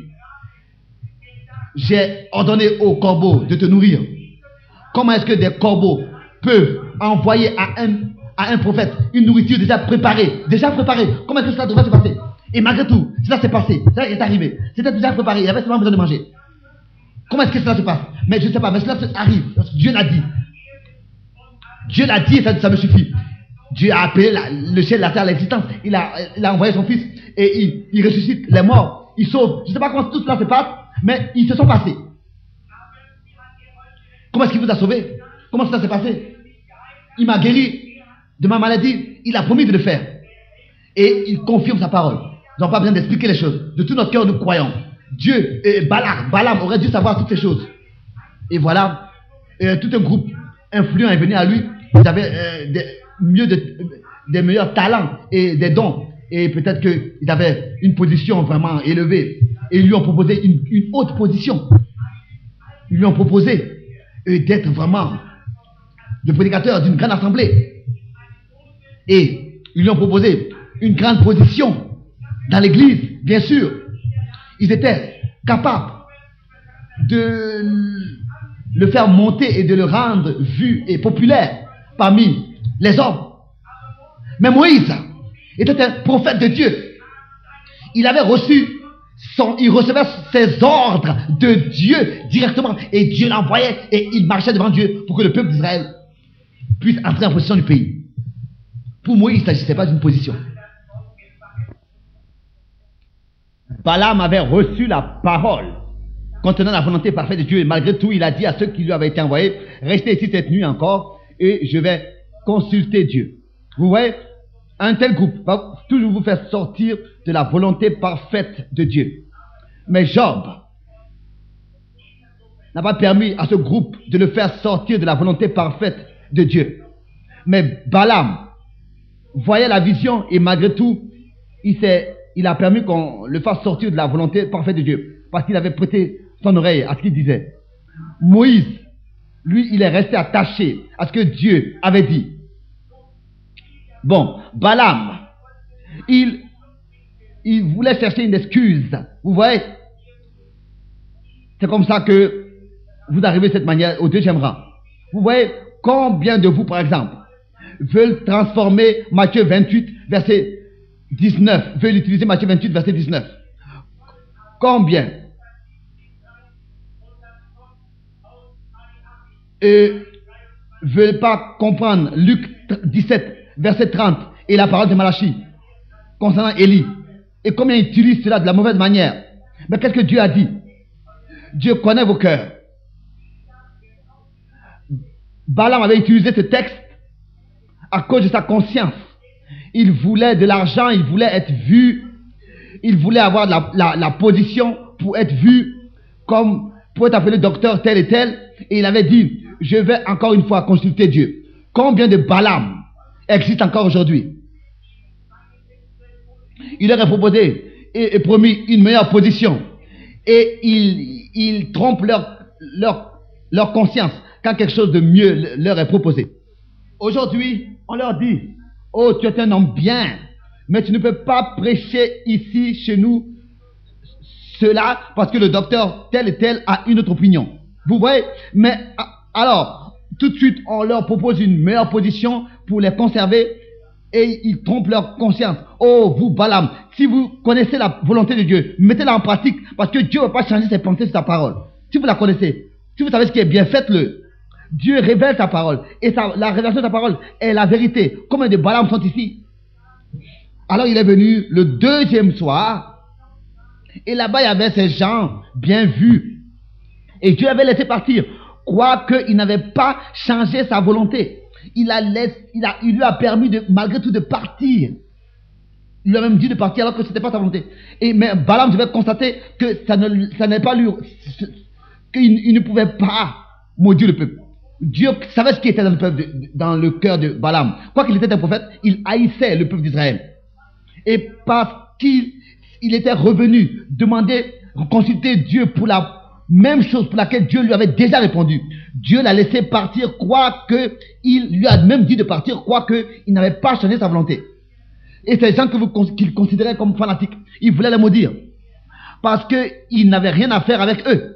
S1: j'ai ordonné aux corbeaux de te nourrir. Comment est-ce que des corbeaux peuvent envoyer à un prophète une nourriture déjà préparée? Comment est-ce que cela devrait se passer? Et malgré tout, cela s'est passé, cela est arrivé. C'était déjà préparé, il y avait seulement besoin de manger. Comment est-ce que cela se passe? Mais je ne sais pas, mais cela arrive. Parce que Dieu l'a dit. Dieu l'a dit et ça me suffit. Dieu a appelé le ciel et la terre à l'existence. Il a envoyé son fils et il ressuscite les morts. Il sauve. Je ne sais pas comment tout cela se passe, mais ils se sont passés. Comment est-ce qu'il vous a sauvé? Comment cela s'est passé? Il m'a guéri de ma maladie. Il a promis de le faire. Et il confirme sa parole. Nous n'avons pas besoin d'expliquer les choses. De tout notre cœur, nous croyons. Dieu et Balaam aurait dû savoir toutes ces choses. Et voilà, tout un groupe influent est venu à lui. Ils avaient des meilleurs talents et des dons. Et peut-être qu'ils avaient une position vraiment élevée. Et ils lui ont proposé une haute position. Ils lui ont proposé d'être vraiment le prédicateur d'une grande assemblée. Et ils lui ont proposé une grande position dans l'église, bien sûr. Ils étaient capables de le faire monter et de le rendre vu et populaire parmi les hommes. Mais Moïse était un prophète de Dieu. Il recevait ses ordres de Dieu directement et Dieu l'envoyait et il marchait devant Dieu pour que le peuple d'Israël puisse entrer en possession du pays. Pour Moïse, il ne s'agissait pas d'une position. Balaam avait reçu la parole contenant la volonté parfaite de Dieu et malgré tout, il a dit à ceux qui lui avaient été envoyés, restez ici cette nuit encore et je vais consulter Dieu. Vous voyez, un tel groupe va toujours vous faire sortir de la volonté parfaite de Dieu. Mais Job n'a pas permis à ce groupe de le faire sortir de la volonté parfaite de Dieu. Mais Balaam voyait la vision et malgré tout, il a permis qu'on le fasse sortir de la volonté parfaite de Dieu. Parce qu'il avait prêté son oreille à ce qu'il disait. Moïse, lui, il est resté attaché à ce que Dieu avait dit. Bon, Balaam, il voulait chercher une excuse. Vous voyez? C'est comme ça que vous arrivez de cette manière au deuxième rang. Vous voyez, combien de vous, par exemple, veulent transformer Matthieu 28, verset 19, veulent utiliser Matthieu 28, verset 19. Combien veulent pas comprendre Luc 17, verset 30 et la parole de Malachie concernant Élie, et combien ils utilisent cela de la mauvaise manière. Mais qu'est-ce que Dieu a dit? Dieu connaît vos cœurs. Balaam avait utilisé ce texte à cause de sa conscience. Il voulait de l'argent, il voulait être vu, il voulait avoir la position pour être vu, comme pour être appelé docteur tel et tel. Et il avait dit, je vais encore une fois consulter Dieu. Combien de Balaam existent encore aujourd'hui? Il leur a proposé et promis une meilleure position. Et ils trompent leur conscience quand quelque chose de mieux leur est proposé. Aujourd'hui, on leur dit, oh, tu es un homme bien, mais tu ne peux pas prêcher ici, chez nous, cela, parce que le docteur tel et tel a une autre opinion. Vous voyez? Mais alors, tout de suite, on leur propose une meilleure position pour les conserver, et ils trompent leur conscience. Oh, vous, Balaam, si vous connaissez la volonté de Dieu, mettez-la en pratique, parce que Dieu ne va pas changer ses pensées sur sa parole. Si vous la connaissez, si vous savez ce qui est bien, faites-le. Dieu révèle sa parole, et la révélation de sa parole est la vérité. Combien de Balaam sont ici? Alors il est venu le deuxième soir, et là-bas il y avait ces gens bien vus, et Dieu avait laissé partir, quoique il n'avait pas changé sa volonté. Il lui a permis malgré tout de partir. Il lui a même dit de partir alors que ce n'était pas sa volonté. Mais Balaam devait constater que ça n'est pas lui, qu'il ne pouvait pas maudire le peuple. Dieu savait ce qui était dans le cœur de Balaam. Quoiqu'il était un prophète, il haïssait le peuple d'Israël. Et parce qu'il était revenu demander, consulter Dieu pour la même chose pour laquelle Dieu lui avait déjà répondu, Dieu l'a laissé partir, quoique il lui a même dit de partir, quoique il n'avait pas changé sa volonté. Et ces gens qu'il considérait comme fanatiques, il voulait les maudire parce qu'il n'avait rien à faire avec eux.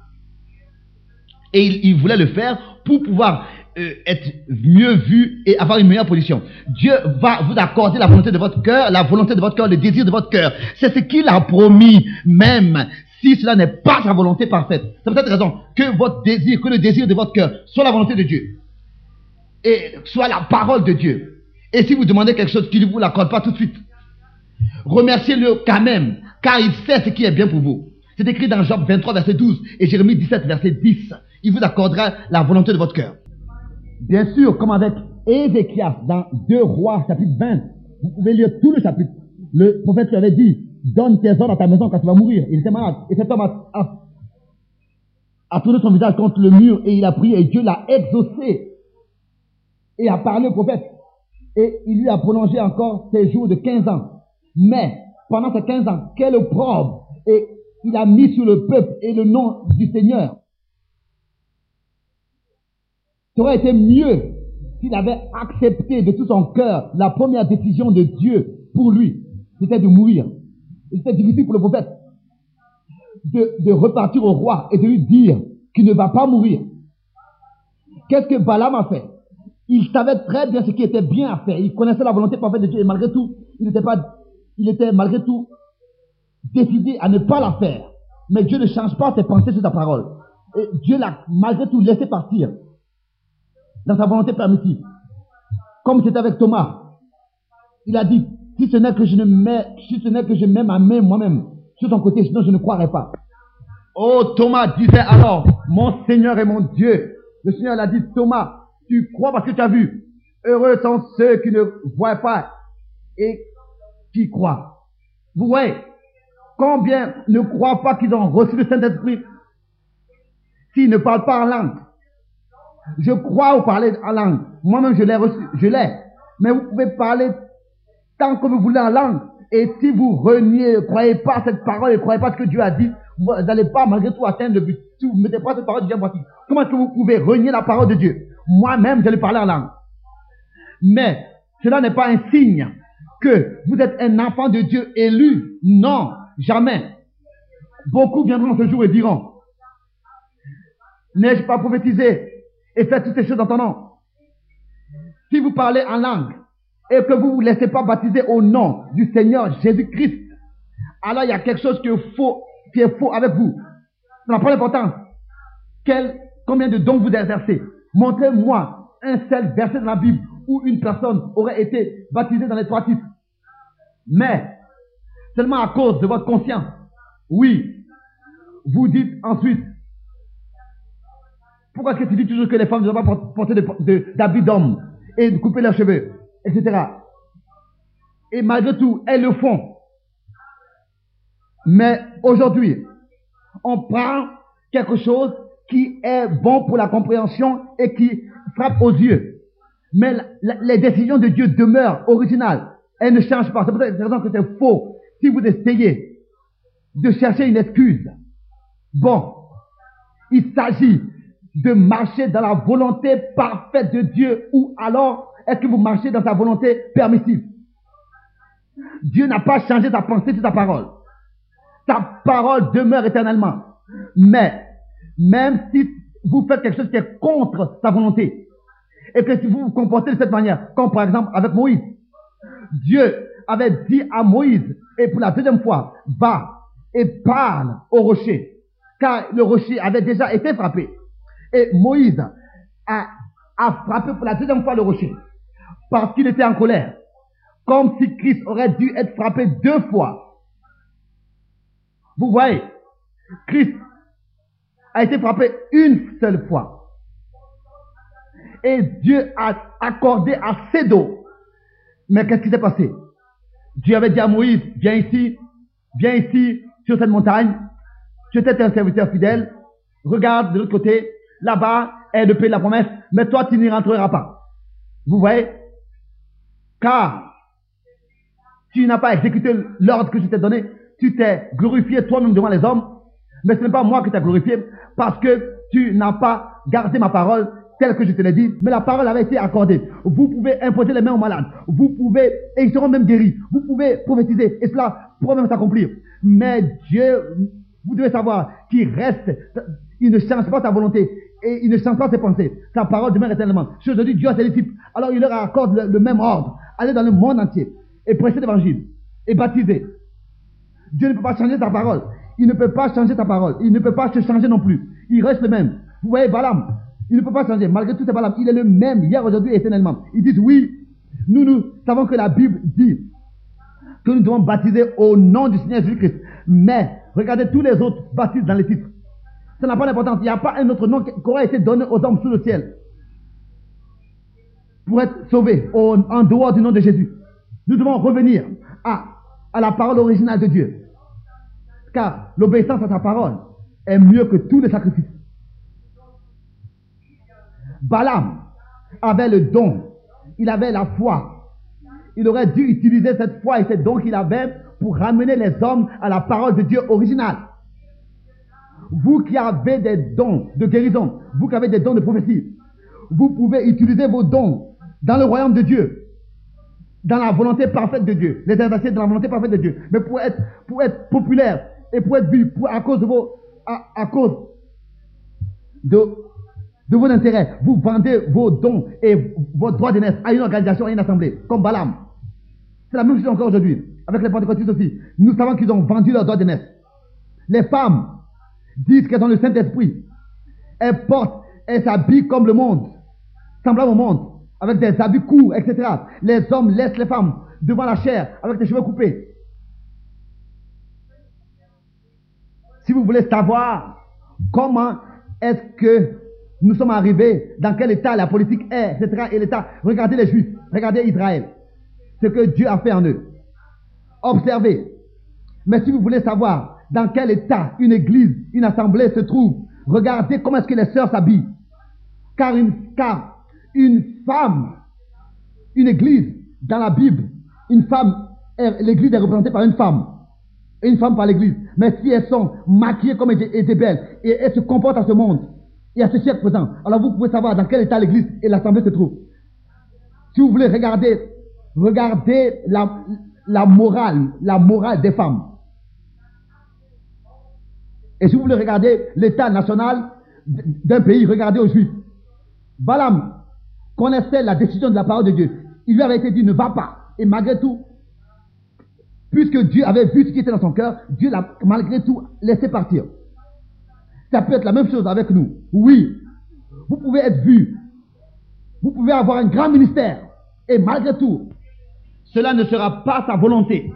S1: Et il voulait le faire pour pouvoir être mieux vu et avoir une meilleure position. Dieu va vous accorder la volonté de votre cœur, le désir de votre cœur. C'est ce qu'il a promis, même si cela n'est pas sa volonté parfaite. C'est pour cette raison que le désir de votre cœur soit la volonté de Dieu et soit la parole de Dieu. Et si vous demandez quelque chose qu'il ne vous l'accorde pas tout de suite, remerciez-le quand même, car il sait ce qui est bien pour vous. C'est écrit dans Job 23, verset 12 et Jérémie 17, verset 10. Il vous accordera la volonté de votre cœur. Bien sûr, comme avec Ézéchias dans 2 Rois, chapitre 20, vous pouvez lire tout le chapitre. Le prophète lui avait dit, donne tes ordres à ta maison quand tu vas mourir. Il était malade. Et cet homme a tourné son visage contre le mur et il a prié et Dieu l'a exaucé et a parlé au prophète. Et il lui a prolongé encore ses jours de 15 ans. Mais, pendant ces 15 ans, quel opprobre! Et il a mis sur le peuple et le nom du Seigneur. Ça aurait été mieux s'il avait accepté de tout son cœur la première décision de Dieu pour lui. C'était de mourir. Et c'était difficile pour le prophète de repartir au roi et de lui dire qu'il ne va pas mourir. Qu'est-ce que Balaam a fait? Il savait très bien ce qui était bien à faire. Il connaissait la volonté parfaite de Dieu et malgré tout, il était malgré tout décidé à ne pas la faire. Mais Dieu ne change pas ses pensées sur sa parole. Et Dieu l'a malgré tout laissé partir dans sa volonté permissive. Comme c'était avec Thomas. Il a dit, si ce n'est que je mets ma main moi-même sur son côté, sinon je ne croirai pas. Oh, Thomas disait alors, mon Seigneur et mon Dieu. Le Seigneur l'a dit, Thomas, tu crois parce que tu as vu. Heureux sont ceux qui ne voient pas et qui croient. Vous voyez, combien ne croient pas qu'ils ont reçu le Saint-Esprit s'ils ne parlent pas en langue? Je crois au parler en langue. Moi-même, je l'ai reçu. Je l'ai. Mais vous pouvez parler tant que vous voulez en langue. Et si vous reniez, ne croyez pas à cette parole, ne croyez pas ce que Dieu a dit, vous n'allez pas malgré tout atteindre le but. Si vous ne mettez pas cette parole de Dieu, voici. Comment est-ce que vous pouvez renier la parole de Dieu? Moi-même, je lui parler en langue. Mais cela n'est pas un signe que vous êtes un enfant de Dieu élu. Non, jamais. Beaucoup viendront ce jour et diront, n'ai-je pas prophétisé et fait toutes ces choses en ton nom? Si vous parlez en langue et que vous ne vous laissez pas baptiser au nom du Seigneur Jésus-Christ, alors il y a quelque chose qui est faux avec vous. Ça n'a pas d'importance. Combien de dons vous exercez? Montrez-moi un seul verset de la Bible où une personne aurait été baptisée dans les 3 titres. Mais, seulement à cause de votre conscience, oui, vous dites ensuite, pourquoi est-ce que tu dis toujours que les femmes ne doivent pas porter d'habits d'homme et de couper leurs cheveux, etc. Et malgré tout, elles le font. Mais aujourd'hui, on prend quelque chose qui est bon pour la compréhension et qui frappe aux yeux. Mais les décisions de Dieu demeurent originales. Elles ne changent pas. C'est pour cette raison que c'est faux. Si vous essayez de chercher une excuse, bon, il s'agit de marcher dans la volonté parfaite de Dieu, ou alors est-ce que vous marchez dans sa volonté permissive? Dieu n'a pas changé sa pensée sur sa parole. Sa parole demeure éternellement. Mais, même si vous faites quelque chose qui est contre sa volonté, et que si vous vous comportez de cette manière, comme par exemple avec Moïse, Dieu avait dit à Moïse, et pour la deuxième fois, va et parle au rocher, car le rocher avait déjà été frappé. Et Moïse a frappé pour la deuxième fois le rocher, parce qu'il était en colère, comme si Christ aurait dû être frappé 2 fois. Vous voyez, Christ a été frappé une seule fois. Et Dieu a accordé assez d'eau. Mais qu'est-ce qui s'est passé? Dieu avait dit à Moïse, viens ici sur cette montagne. Tu étais un serviteur fidèle. Regarde de l'autre côté. Là-bas est le pays de la promesse. Mais toi, tu n'y rentreras pas. Vous voyez? Car tu n'as pas exécuté l'ordre que je t'ai donné. Tu t'es glorifié toi-même devant les hommes. Mais ce n'est pas moi qui t'ai glorifié, parce que tu n'as pas gardé ma parole telle que je te l'ai dit. Mais la parole avait été accordée. Vous pouvez imposer les mains aux malades. Vous pouvez, et ils seront même guéris. Vous pouvez prophétiser, et cela pourra même s'accomplir. Mais Dieu, vous devez savoir qu'il reste, il ne change pas sa volonté, et il ne change pas ses pensées. Sa parole demeure éternellement. Si aujourd'hui Dieu a ses disciples, alors il leur accorde le même ordre. Allez dans le monde entier, et prêcher l'évangile, et baptiser. Dieu ne peut pas changer sa parole. Il ne peut pas changer sa parole. Il ne peut pas se changer non plus. Il reste le même. Vous voyez Balaam, il ne peut pas changer. Malgré tout, c'est Balaam. Il est le même hier, aujourd'hui, éternellement. Ils disent oui. Nous savons que la Bible dit que nous devons baptiser au nom du Seigneur Jésus-Christ. Mais regardez, tous les autres baptisent dans les titres. Ça n'a pas d'importance. Il n'y a pas un autre nom qui aurait été donné aux hommes sous le ciel pour être sauvés en dehors du nom de Jésus. Nous devons revenir à la parole originale de Dieu. Car l'obéissance à sa parole est mieux que tous les sacrifices. Balaam avait le don. Il avait la foi. Il aurait dû utiliser cette foi et ces dons qu'il avait pour ramener les hommes à la parole de Dieu originale. Vous qui avez des dons de guérison, vous qui avez des dons de prophétie, vous pouvez utiliser vos dons dans le royaume de Dieu, dans la volonté parfaite de Dieu, les exercer dans la volonté parfaite de Dieu. Mais pour être populaire et pour être vu à cause de vos intérêts, vous vendez vos dons et vos droits d'aînesse à une organisation, à une assemblée, comme Balaam. C'est la même chose encore aujourd'hui, avec les pentecôtistes aussi. Nous savons qu'ils ont vendu leurs droits d'aînesse. Les femmes disent qu'elles ont le Saint-Esprit. Elles portent, elles s'habillent comme le monde, semblables au monde, avec des habits courts, etc. Les hommes laissent les femmes devant la chair, avec des cheveux coupés. Si vous voulez savoir comment est-ce que nous sommes arrivés, dans quel état la politique est, etc. et l'état, regardez les Juifs, regardez Israël, ce que Dieu a fait en eux. Observez. Mais si vous voulez savoir dans quel état une église, une assemblée se trouve, regardez comment est-ce que les sœurs s'habillent. Car une femme, une église, dans la Bible, l'église est représentée par une femme. Et une femme par l'église. Mais si elles sont maquillées comme Ézébel et elles se comportent à ce monde et à ce siècle présent, alors vous pouvez savoir dans quel état l'église et l'assemblée se trouvent. Si vous voulez regarder la morale des femmes. Et si vous voulez regarder l'état national d'un pays, regardez aux Juifs. Balaam connaissait la décision de la parole de Dieu. Il lui avait été dit ne va pas. Et malgré tout, puisque Dieu avait vu ce qui était dans son cœur, Dieu l'a malgré tout laissé partir. Ça peut être la même chose avec nous. Oui, vous pouvez être vu Vous pouvez avoir un grand ministère et malgré tout, cela ne sera pas sa volonté.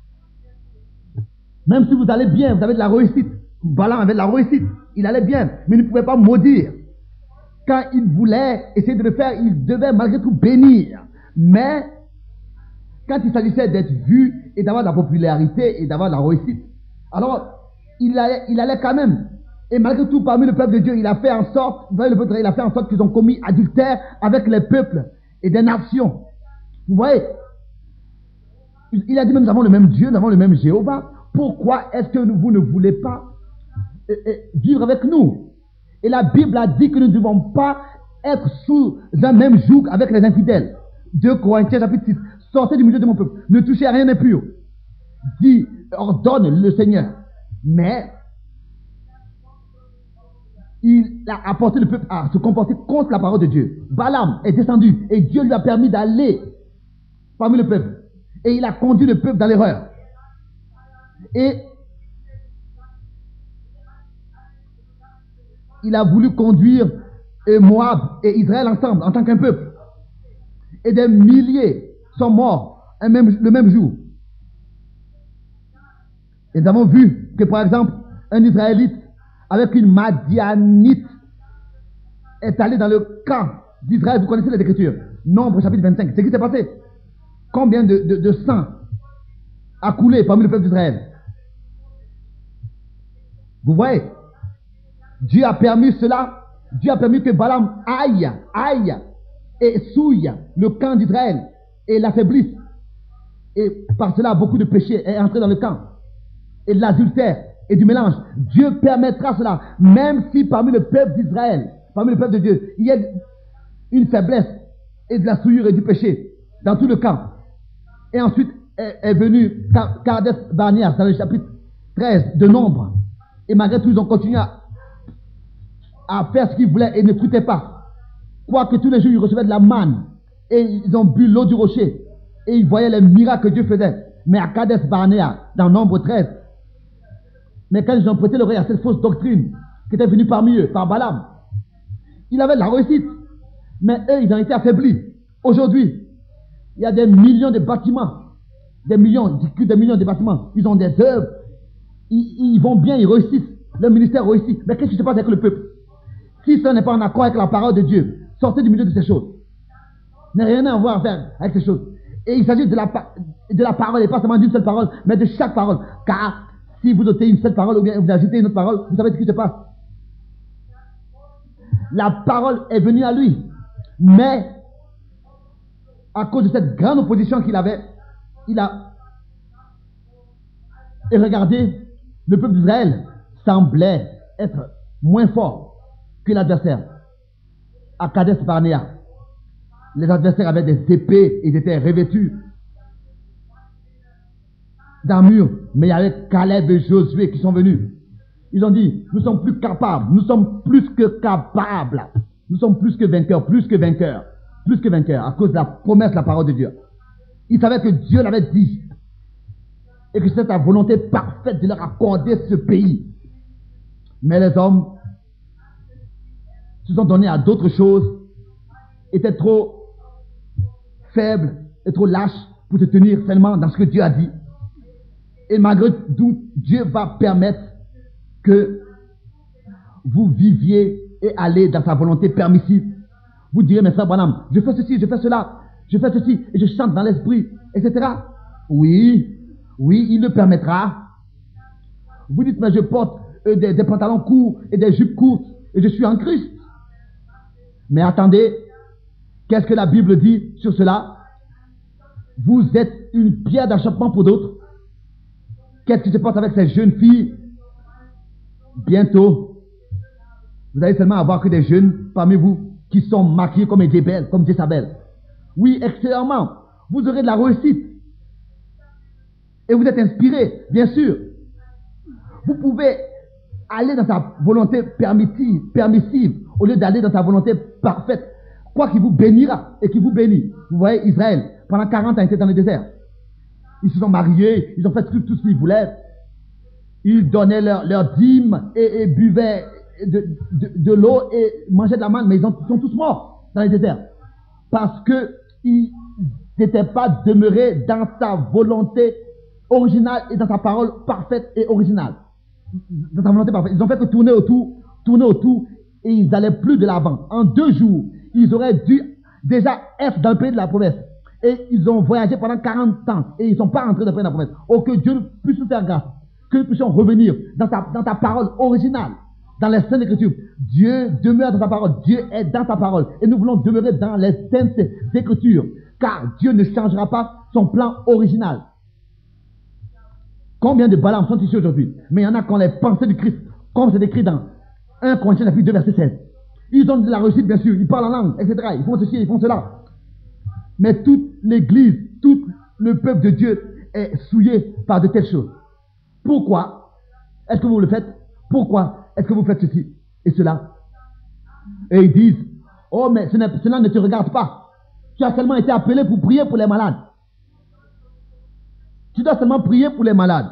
S1: Même si vous allez bien, vous avez de la réussite. Balaam avait de la réussite, il allait bien, mais il ne pouvait pas maudire. Quand il voulait essayer de le faire, il devait malgré tout bénir. Mais quand il s'agissait d'être vu et d'avoir de la popularité et d'avoir de la réussite, alors il allait quand même. Et malgré tout, parmi le peuple de Dieu, il a fait en sorte qu'ils ont commis adultère avec les peuples et des nations. Vous voyez, il a dit, mais nous avons le même Dieu, nous avons le même Jéhovah. Pourquoi est-ce que vous ne voulez pas vivre avec nous? Et la Bible a dit que nous ne devons pas être sous un même joug avec les infidèles. 2 Corinthiens chapitre 6. Sortez du milieu de mon peuple. Ne touchez à rien d'impur. Dit, ordonne le Seigneur. Mais il a apporté le peuple à se comporter contre la parole de Dieu. Balaam est descendu et Dieu lui a permis d'aller parmi le peuple. Et il a conduit le peuple dans l'erreur. Et il a voulu conduire Moab et Israël ensemble, en tant qu'un peuple. Et des milliers sont morts le même jour. Et nous avons vu que, par exemple, un Israélite avec une Madianite est allé dans le camp d'Israël. Vous connaissez les Écritures. Nombre chapitre 25. C'est ce qui s'est passé. Combien de sang a coulé parmi le peuple d'Israël? Vous voyez, Dieu a permis cela. Dieu a permis que Balaam aille et souille le camp d'Israël et l'affaiblisse. Et par cela, beaucoup de péchés est entré dans le camp. Et de l'adultère et du mélange. Dieu permettra cela. Même si parmi le peuple d'Israël, parmi le peuple de Dieu, il y a une faiblesse et de la souillure et du péché dans tout le camp. Et ensuite est venu Kades Barnéa dans le chapitre 13 de Nombre. Et malgré tout, ils ont continué à faire ce qu'ils voulaient et ne fruitaient pas. Quoique tous les jours, ils recevaient de la manne. Et ils ont bu l'eau du rocher. Et ils voyaient les miracles que Dieu faisait. Mais à Kades Barnéa, dans Nombre 13, mais quand ils ont prêté l'oreille à cette fausse doctrine qui était venue parmi eux, par Balaam, il avait de la réussite. Mais eux, ils ont été affaiblis. Aujourd'hui, il y a des millions de bâtiments. Des millions de bâtiments. Ils ont des œuvres. Ils vont bien, ils réussissent. Le ministère réussit. Mais qu'est-ce qui se passe avec le peuple? Si ça n'est pas en accord avec la parole de Dieu, sortez du milieu de ces choses. N'a rien à voir à faire avec ces choses. Et il s'agit de la parole, et pas seulement d'une seule parole, mais de chaque parole. Car si vous ôtez une seule parole ou bien vous ajoutez une autre parole, vous savez ce qui se passe. La parole est venue à lui. Mais, à cause de cette grande opposition qu'il avait, et regardez, le peuple d'Israël semblait être moins fort que l'adversaire. À Kades Barnéa, les adversaires avaient des épées et ils étaient revêtus d'armure, mais il y avait Caleb et Josué qui sont venus. Ils ont dit, nous sommes plus capables, nous sommes plus que capables, nous sommes plus que vainqueurs, à cause de la promesse de la parole de Dieu. Ils savaient que Dieu l'avait dit et que c'était sa volonté parfaite de leur accorder ce pays. Mais les hommes se sont donnés à d'autres choses, étaient trop faibles et trop lâches pour se tenir seulement dans ce que Dieu a dit. Et malgré tout, Dieu va permettre que vous viviez et allez dans sa volonté permissive. Vous direz, mais frère Branham, je fais ceci, je fais cela, je fais ceci, et je chante dans l'esprit, etc. Oui, il le permettra. Vous dites, mais je porte des pantalons courts et des jupes courtes, et je suis en Christ. Mais attendez, qu'est-ce que la Bible dit sur cela? Vous êtes une pierre d'achoppement pour d'autres. Qu'est-ce qui se passe avec ces jeunes filles? Bientôt, vous allez seulement avoir que des jeunes parmi vous qui sont maquillés comme Jézabel, comme Jézabel. Oui, excellemment. Vous aurez de la réussite. Et vous êtes inspiré, bien sûr. Vous pouvez aller dans sa volonté permissive, au lieu d'aller dans sa volonté parfaite. Quoi qu'il vous bénira et qu'il vous bénit. Vous voyez, Israël, pendant 40 ans, était dans le désert. Ils se sont mariés, ils ont fait tout ce qu'ils voulaient. Ils donnaient leur dîme et buvaient de l'eau et mangeaient de la manne, mais ils sont tous morts dans le désert. parce qu'ils n'étaient pas demeurés dans sa volonté originale et dans sa parole parfaite et originale. Dans sa volonté parfaite. Ils ont fait que tourner autour, et ils n'allaient plus de l'avant. En 2 jours, ils auraient dû déjà être dans le pays de la promesse. Et ils ont voyagé pendant 40 ans et ils ne sont pas rentrés dans le pays de la promesse. Oh, que Dieu puisse nous faire grâce, que nous puissions revenir dans ta parole originale, dans les Saintes Écritures. Dieu demeure dans sa parole, Dieu est dans sa parole. Et nous voulons demeurer dans les Saintes Écritures, car Dieu ne changera pas son plan original. Combien de Balaam sont ici aujourd'hui? Mais il y en a qui ont les pensées du Christ, comme c'est écrit dans 1 Corinthiens chapitre 2 verset 16. Ils ont de la réussite, bien sûr, ils parlent en langue, etc. Ils font ceci, ils font cela. Mais toute l'église, tout le peuple de Dieu est souillé par de telles choses. Pourquoi est-ce que vous le faites? Pourquoi est-ce que vous faites ceci et cela? Et ils disent, oh mais cela ne te regarde pas. Tu as seulement été appelé pour prier pour les malades. Tu dois seulement prier pour les malades.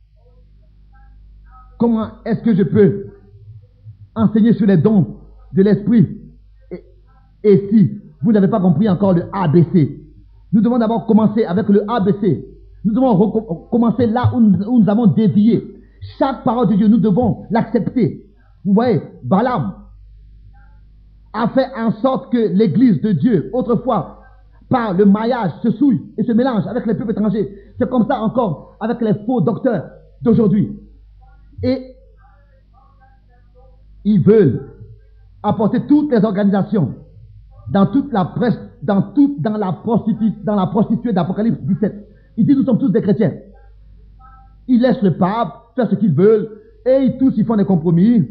S1: Comment est-ce que je peux enseigner sur les dons de l'esprit? Et si vous n'avez pas compris encore le ABC, nous devons d'abord commencer avec le ABC. Nous devons commencer là où nous avons dévié. Chaque parole de Dieu, nous devons l'accepter. Vous voyez, Balaam a fait en sorte que l'église de Dieu, autrefois, par le maillage, se souille et se mélange avec les peuples étrangers. C'est comme ça encore avec les faux docteurs d'aujourd'hui. Et ils veulent apporter toutes les organisations dans toute la presse, dans la prostituée d'Apocalypse 17. Ils disent nous sommes tous des chrétiens. Ils laissent le pape faire ce qu'ils veulent et tous ils font des compromis.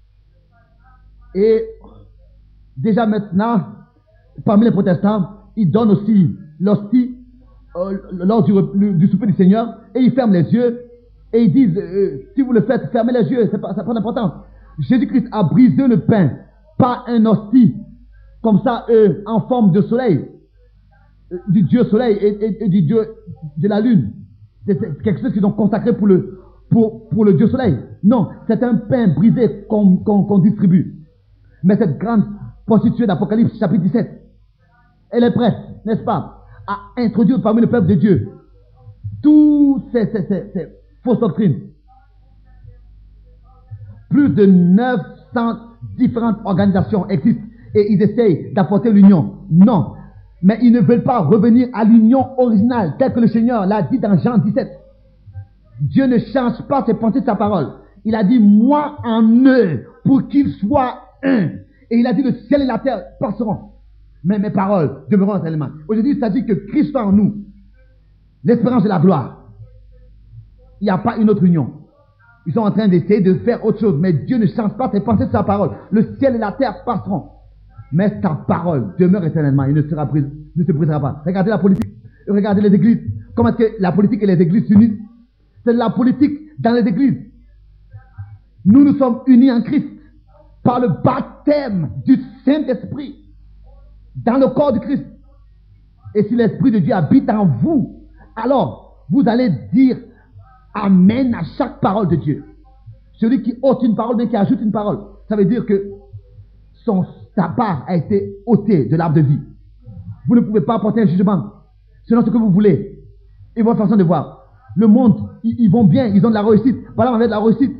S1: Et déjà maintenant, parmi les protestants, ils donnent aussi l'hostie lors du souper du Seigneur et ils ferment les yeux et ils disent si vous le faites, fermez les yeux, ça n'a pas d'importance. Jésus-Christ a brisé le pain par un hostie comme ça en forme de soleil, du Dieu soleil et du Dieu de la lune. C'est quelque chose qu'ils ont consacré pour le Dieu soleil. Non, c'est un pain brisé qu'on distribue. Mais cette grande prostituée d'Apocalypse chapitre 17, elle est prête, n'est-ce pas, à introduire parmi le peuple de Dieu toutes ces fausses doctrines. Plus de 900 différentes organisations existent et ils essayent d'apporter l'union. Non, mais ils ne veulent pas revenir à l'union originale telle que le Seigneur l'a dit dans Jean 17. Dieu ne change pas ses pensées de sa parole. Il a dit moi en eux pour qu'ils soient un. Et il a dit le ciel et la terre passeront, mais mes paroles demeureront éternellement. Aujourd'hui, il s'agit que Christ soit en nous, l'espérance de la gloire. Il n'y a pas une autre union. Ils sont en train d'essayer de faire autre chose, mais Dieu ne change pas ses pensées de sa parole. Le ciel et la terre passeront, mais sa parole demeure éternellement. Il ne se brisera pas. Regardez la politique, regardez les églises. Comment est-ce que la politique et les églises s'unissent? C'est la politique dans les églises. Nous sommes unis en Christ par le baptême du Saint-Esprit dans le corps de Christ. Et si l'Esprit de Dieu habite en vous, alors vous allez dire Amen à chaque parole de Dieu. Celui qui ôte une parole, mais qui ajoute une parole, ça veut dire que sa part a été ôtée de l'arbre de vie. Vous ne pouvez pas apporter un jugement selon ce que vous voulez et votre façon de voir. Le monde, ils vont bien, ils ont de la réussite. Voilà, on avait de la réussite.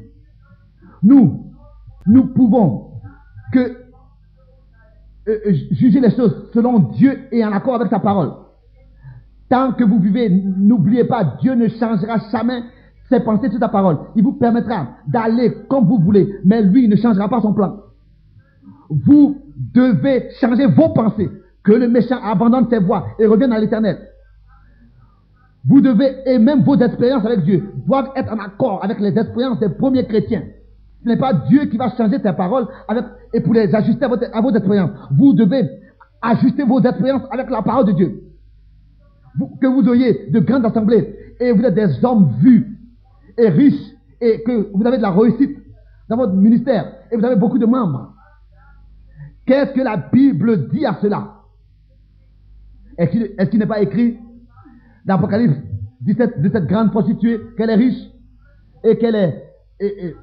S1: Nous pouvons que juger les choses selon Dieu et en accord avec sa parole. Tant que vous vivez, n'oubliez pas, Dieu ne changera jamais ses pensées sur sa parole. Il vous permettra d'aller comme vous voulez, mais lui, il ne changera pas son plan. Vous devez changer vos pensées, que le méchant abandonne ses voies et revienne à l'Éternel. Vous devez, et même vos expériences avec Dieu, doivent être en accord avec les expériences des premiers chrétiens. Ce n'est pas Dieu qui va changer ses paroles et pour les ajuster à vos expériences. Vous devez ajuster vos expériences avec la parole de Dieu. Que vous ayez de grandes assemblées et vous êtes des hommes vus et riches et que vous avez de la réussite dans votre ministère et vous avez beaucoup de membres. Qu'est-ce que la Bible dit à cela? Est-ce qu'il n'est pas écrit dans l'Apocalypse 17 de cette grande prostituée qu'elle est riche et qu'elle est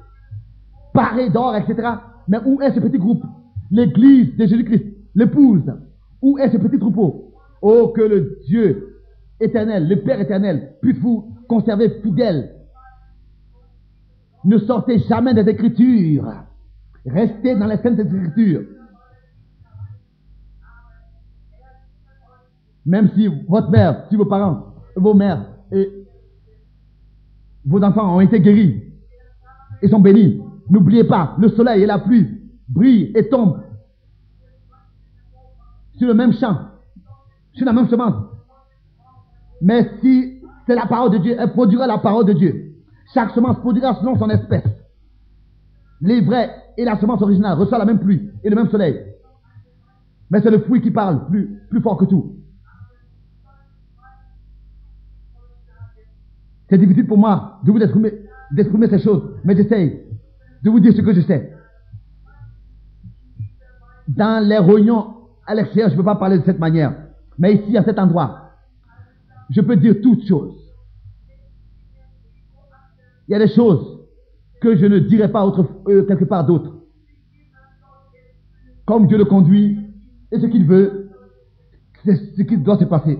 S1: parée d'or, etc. Mais où est ce petit groupe? L'église de Jésus-Christ, l'épouse. Où est ce petit troupeau? Oh, que le Dieu éternel, le Père éternel, puisse vous conserver fidèle. Ne sortez jamais des Écritures. Restez dans les saintes Écritures. Même si votre mère, si vos parents, vos mères et vos enfants ont été guéris et sont bénis, n'oubliez pas, le soleil et la pluie brillent et tombent sur le même champ, sur la même semence. Mais si c'est la parole de Dieu, elle produira la parole de Dieu. Chaque semence produira selon son espèce. L'ivraie et la semence originale reçoivent la même pluie et le même soleil. Mais c'est le fruit qui parle plus fort que tout. C'est difficile pour moi de vous d'exprimer ces choses, mais j'essaye de vous dire ce que je sais. Dans les réunions à l'extérieur, je ne peux pas parler de cette manière. Mais ici, à cet endroit, je peux dire toutes choses. Il y a des choses que je ne dirai pas quelque part d'autre. Comme Dieu le conduit et ce qu'il veut, c'est ce qui doit se passer.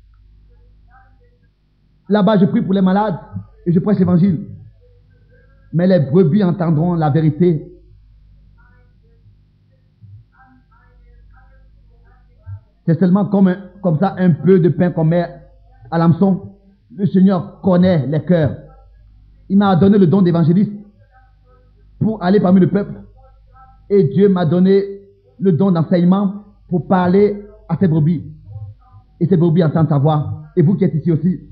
S1: Là-bas, je prie pour les malades et je prêche l'évangile. Mais les brebis entendront la vérité. C'est seulement comme ça un peu de pain qu'on met à l'hameçon. Le Seigneur connaît les cœurs. Il m'a donné le don d'évangéliste pour aller parmi le peuple. Et Dieu m'a donné le don d'enseignement pour parler à ces brebis. Et ces brebis entendent sa voix. Et vous qui êtes ici aussi,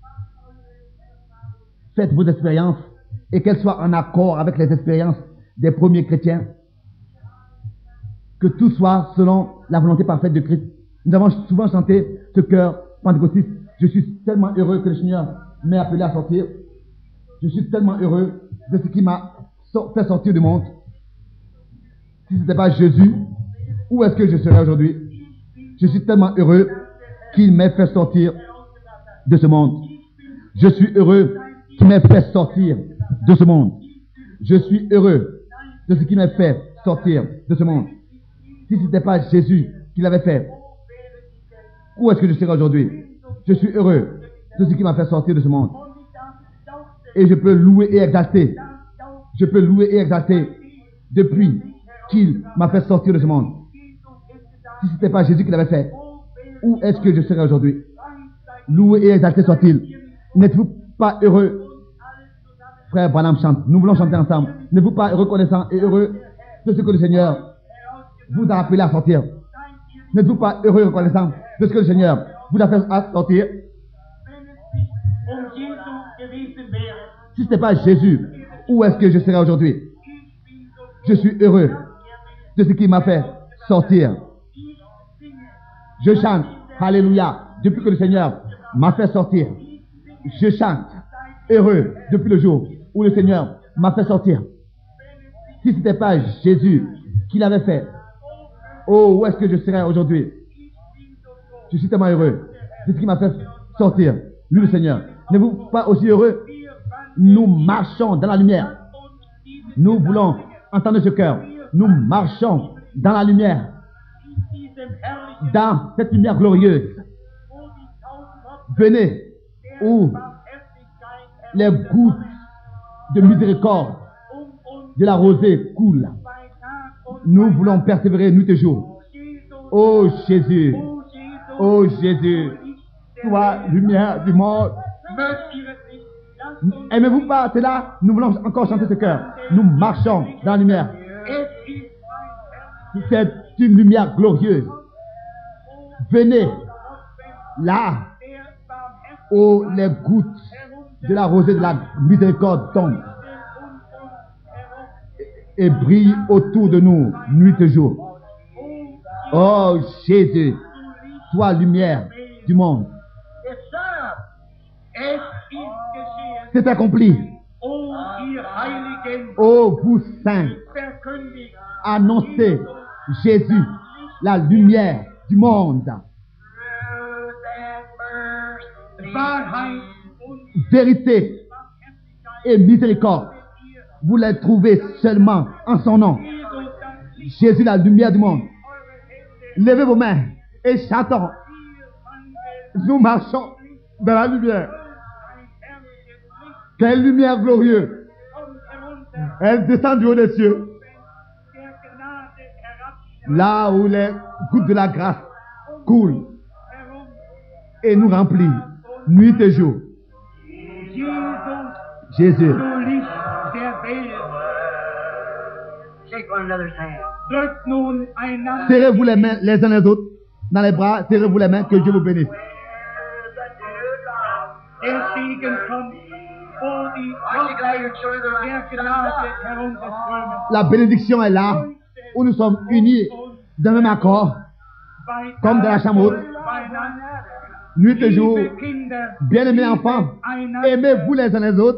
S1: faites vos expériences et qu'elles soient en accord avec les expériences des premiers chrétiens. Que tout soit selon la volonté parfaite de Christ. Nous avons souvent chanté ce chœur pentecôtiste. Je suis tellement heureux que le Seigneur m'ait appelé à sortir. Je suis tellement heureux de ce qui m'a fait sortir du monde. Si ce n'était pas Jésus, où est-ce que je serais aujourd'hui? Je suis tellement heureux qu'il m'ait fait sortir de ce monde. Je suis heureux qu'il m'ait fait sortir de ce monde. Je suis heureux de ce qui m'a fait sortir de ce monde. Si ce n'était pas Jésus qui l'avait fait, où est-ce que je serais aujourd'hui? Je suis heureux de ce qui m'a fait sortir de ce monde. Et je peux louer et exalter. Je peux louer et exalter depuis qu'il m'a fait sortir de ce monde. Si ce n'était pas Jésus qui l'avait fait, où est-ce que je serais aujourd'hui? Loué et exalté soit-il. N'êtes-vous pas heureux? Frère Branham chante. Nous voulons chanter ensemble. N'êtes-vous pas reconnaissant et heureux de ce que le Seigneur vous a appelé à sortir? N'êtes-vous pas heureux et reconnaissant de ce que le Seigneur vous a fait sortir? Si ce n'était pas Jésus, où est-ce que je serais aujourd'hui? Je suis heureux de ce qui m'a fait sortir. Je chante, alléluia, depuis que le Seigneur m'a fait sortir. Je chante, heureux, depuis le jour où le Seigneur m'a fait sortir. Si ce n'était pas Jésus qui l'avait fait, oh, où est-ce que je serais aujourd'hui? Je suis tellement heureux de ce qui m'a fait sortir, lui le Seigneur. N'êtes-vous pas aussi heureux? Nous marchons dans la lumière. Nous voulons entendre ce cœur. Nous marchons dans la lumière. Dans cette lumière glorieuse. Venez où les gouttes de miséricorde de la rosée coulent. Nous voulons persévérer nuit et jour. Oh Jésus, oh Jésus, toi, lumière du monde. Aimez-vous pas cela? Nous voulons encore chanter ce cœur. Nous marchons dans la lumière. C'est une lumière glorieuse. Venez là où les gouttes de la rosée de la miséricorde tombent et brillent autour de nous nuit et jour. Oh Jésus, toi lumière du monde. C'est accompli. Oh vous saints, annoncez Jésus, la lumière du monde. Vérité et miséricorde, vous les trouvez seulement en son nom. Jésus, la lumière du monde. Levez vos mains et Satan. Nous marchons dans la lumière. Quelle lumière glorieuse. Elle descend du haut des cieux. Là où les gouttes de la grâce coulent et nous remplit nuit et jour. Jésus. Serrez-vous les mains les uns les autres dans les bras, serrez-vous les mains, que Dieu vous bénisse. La bénédiction est là où nous sommes unis d'un même accord, comme dans la chambre haute. Nuit et jour, bien-aimés enfants, aimez-vous les uns les autres.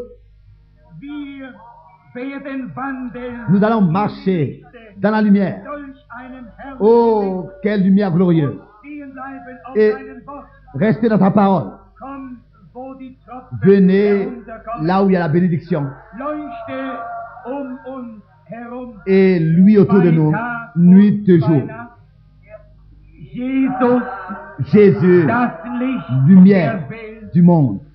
S1: Nous allons marcher dans la lumière. Oh, quelle lumière glorieuse. Et restez dans ta parole. Venez là où il y a la bénédiction. Et lui autour de nous, nuit et jour. Jésus, lumière du monde.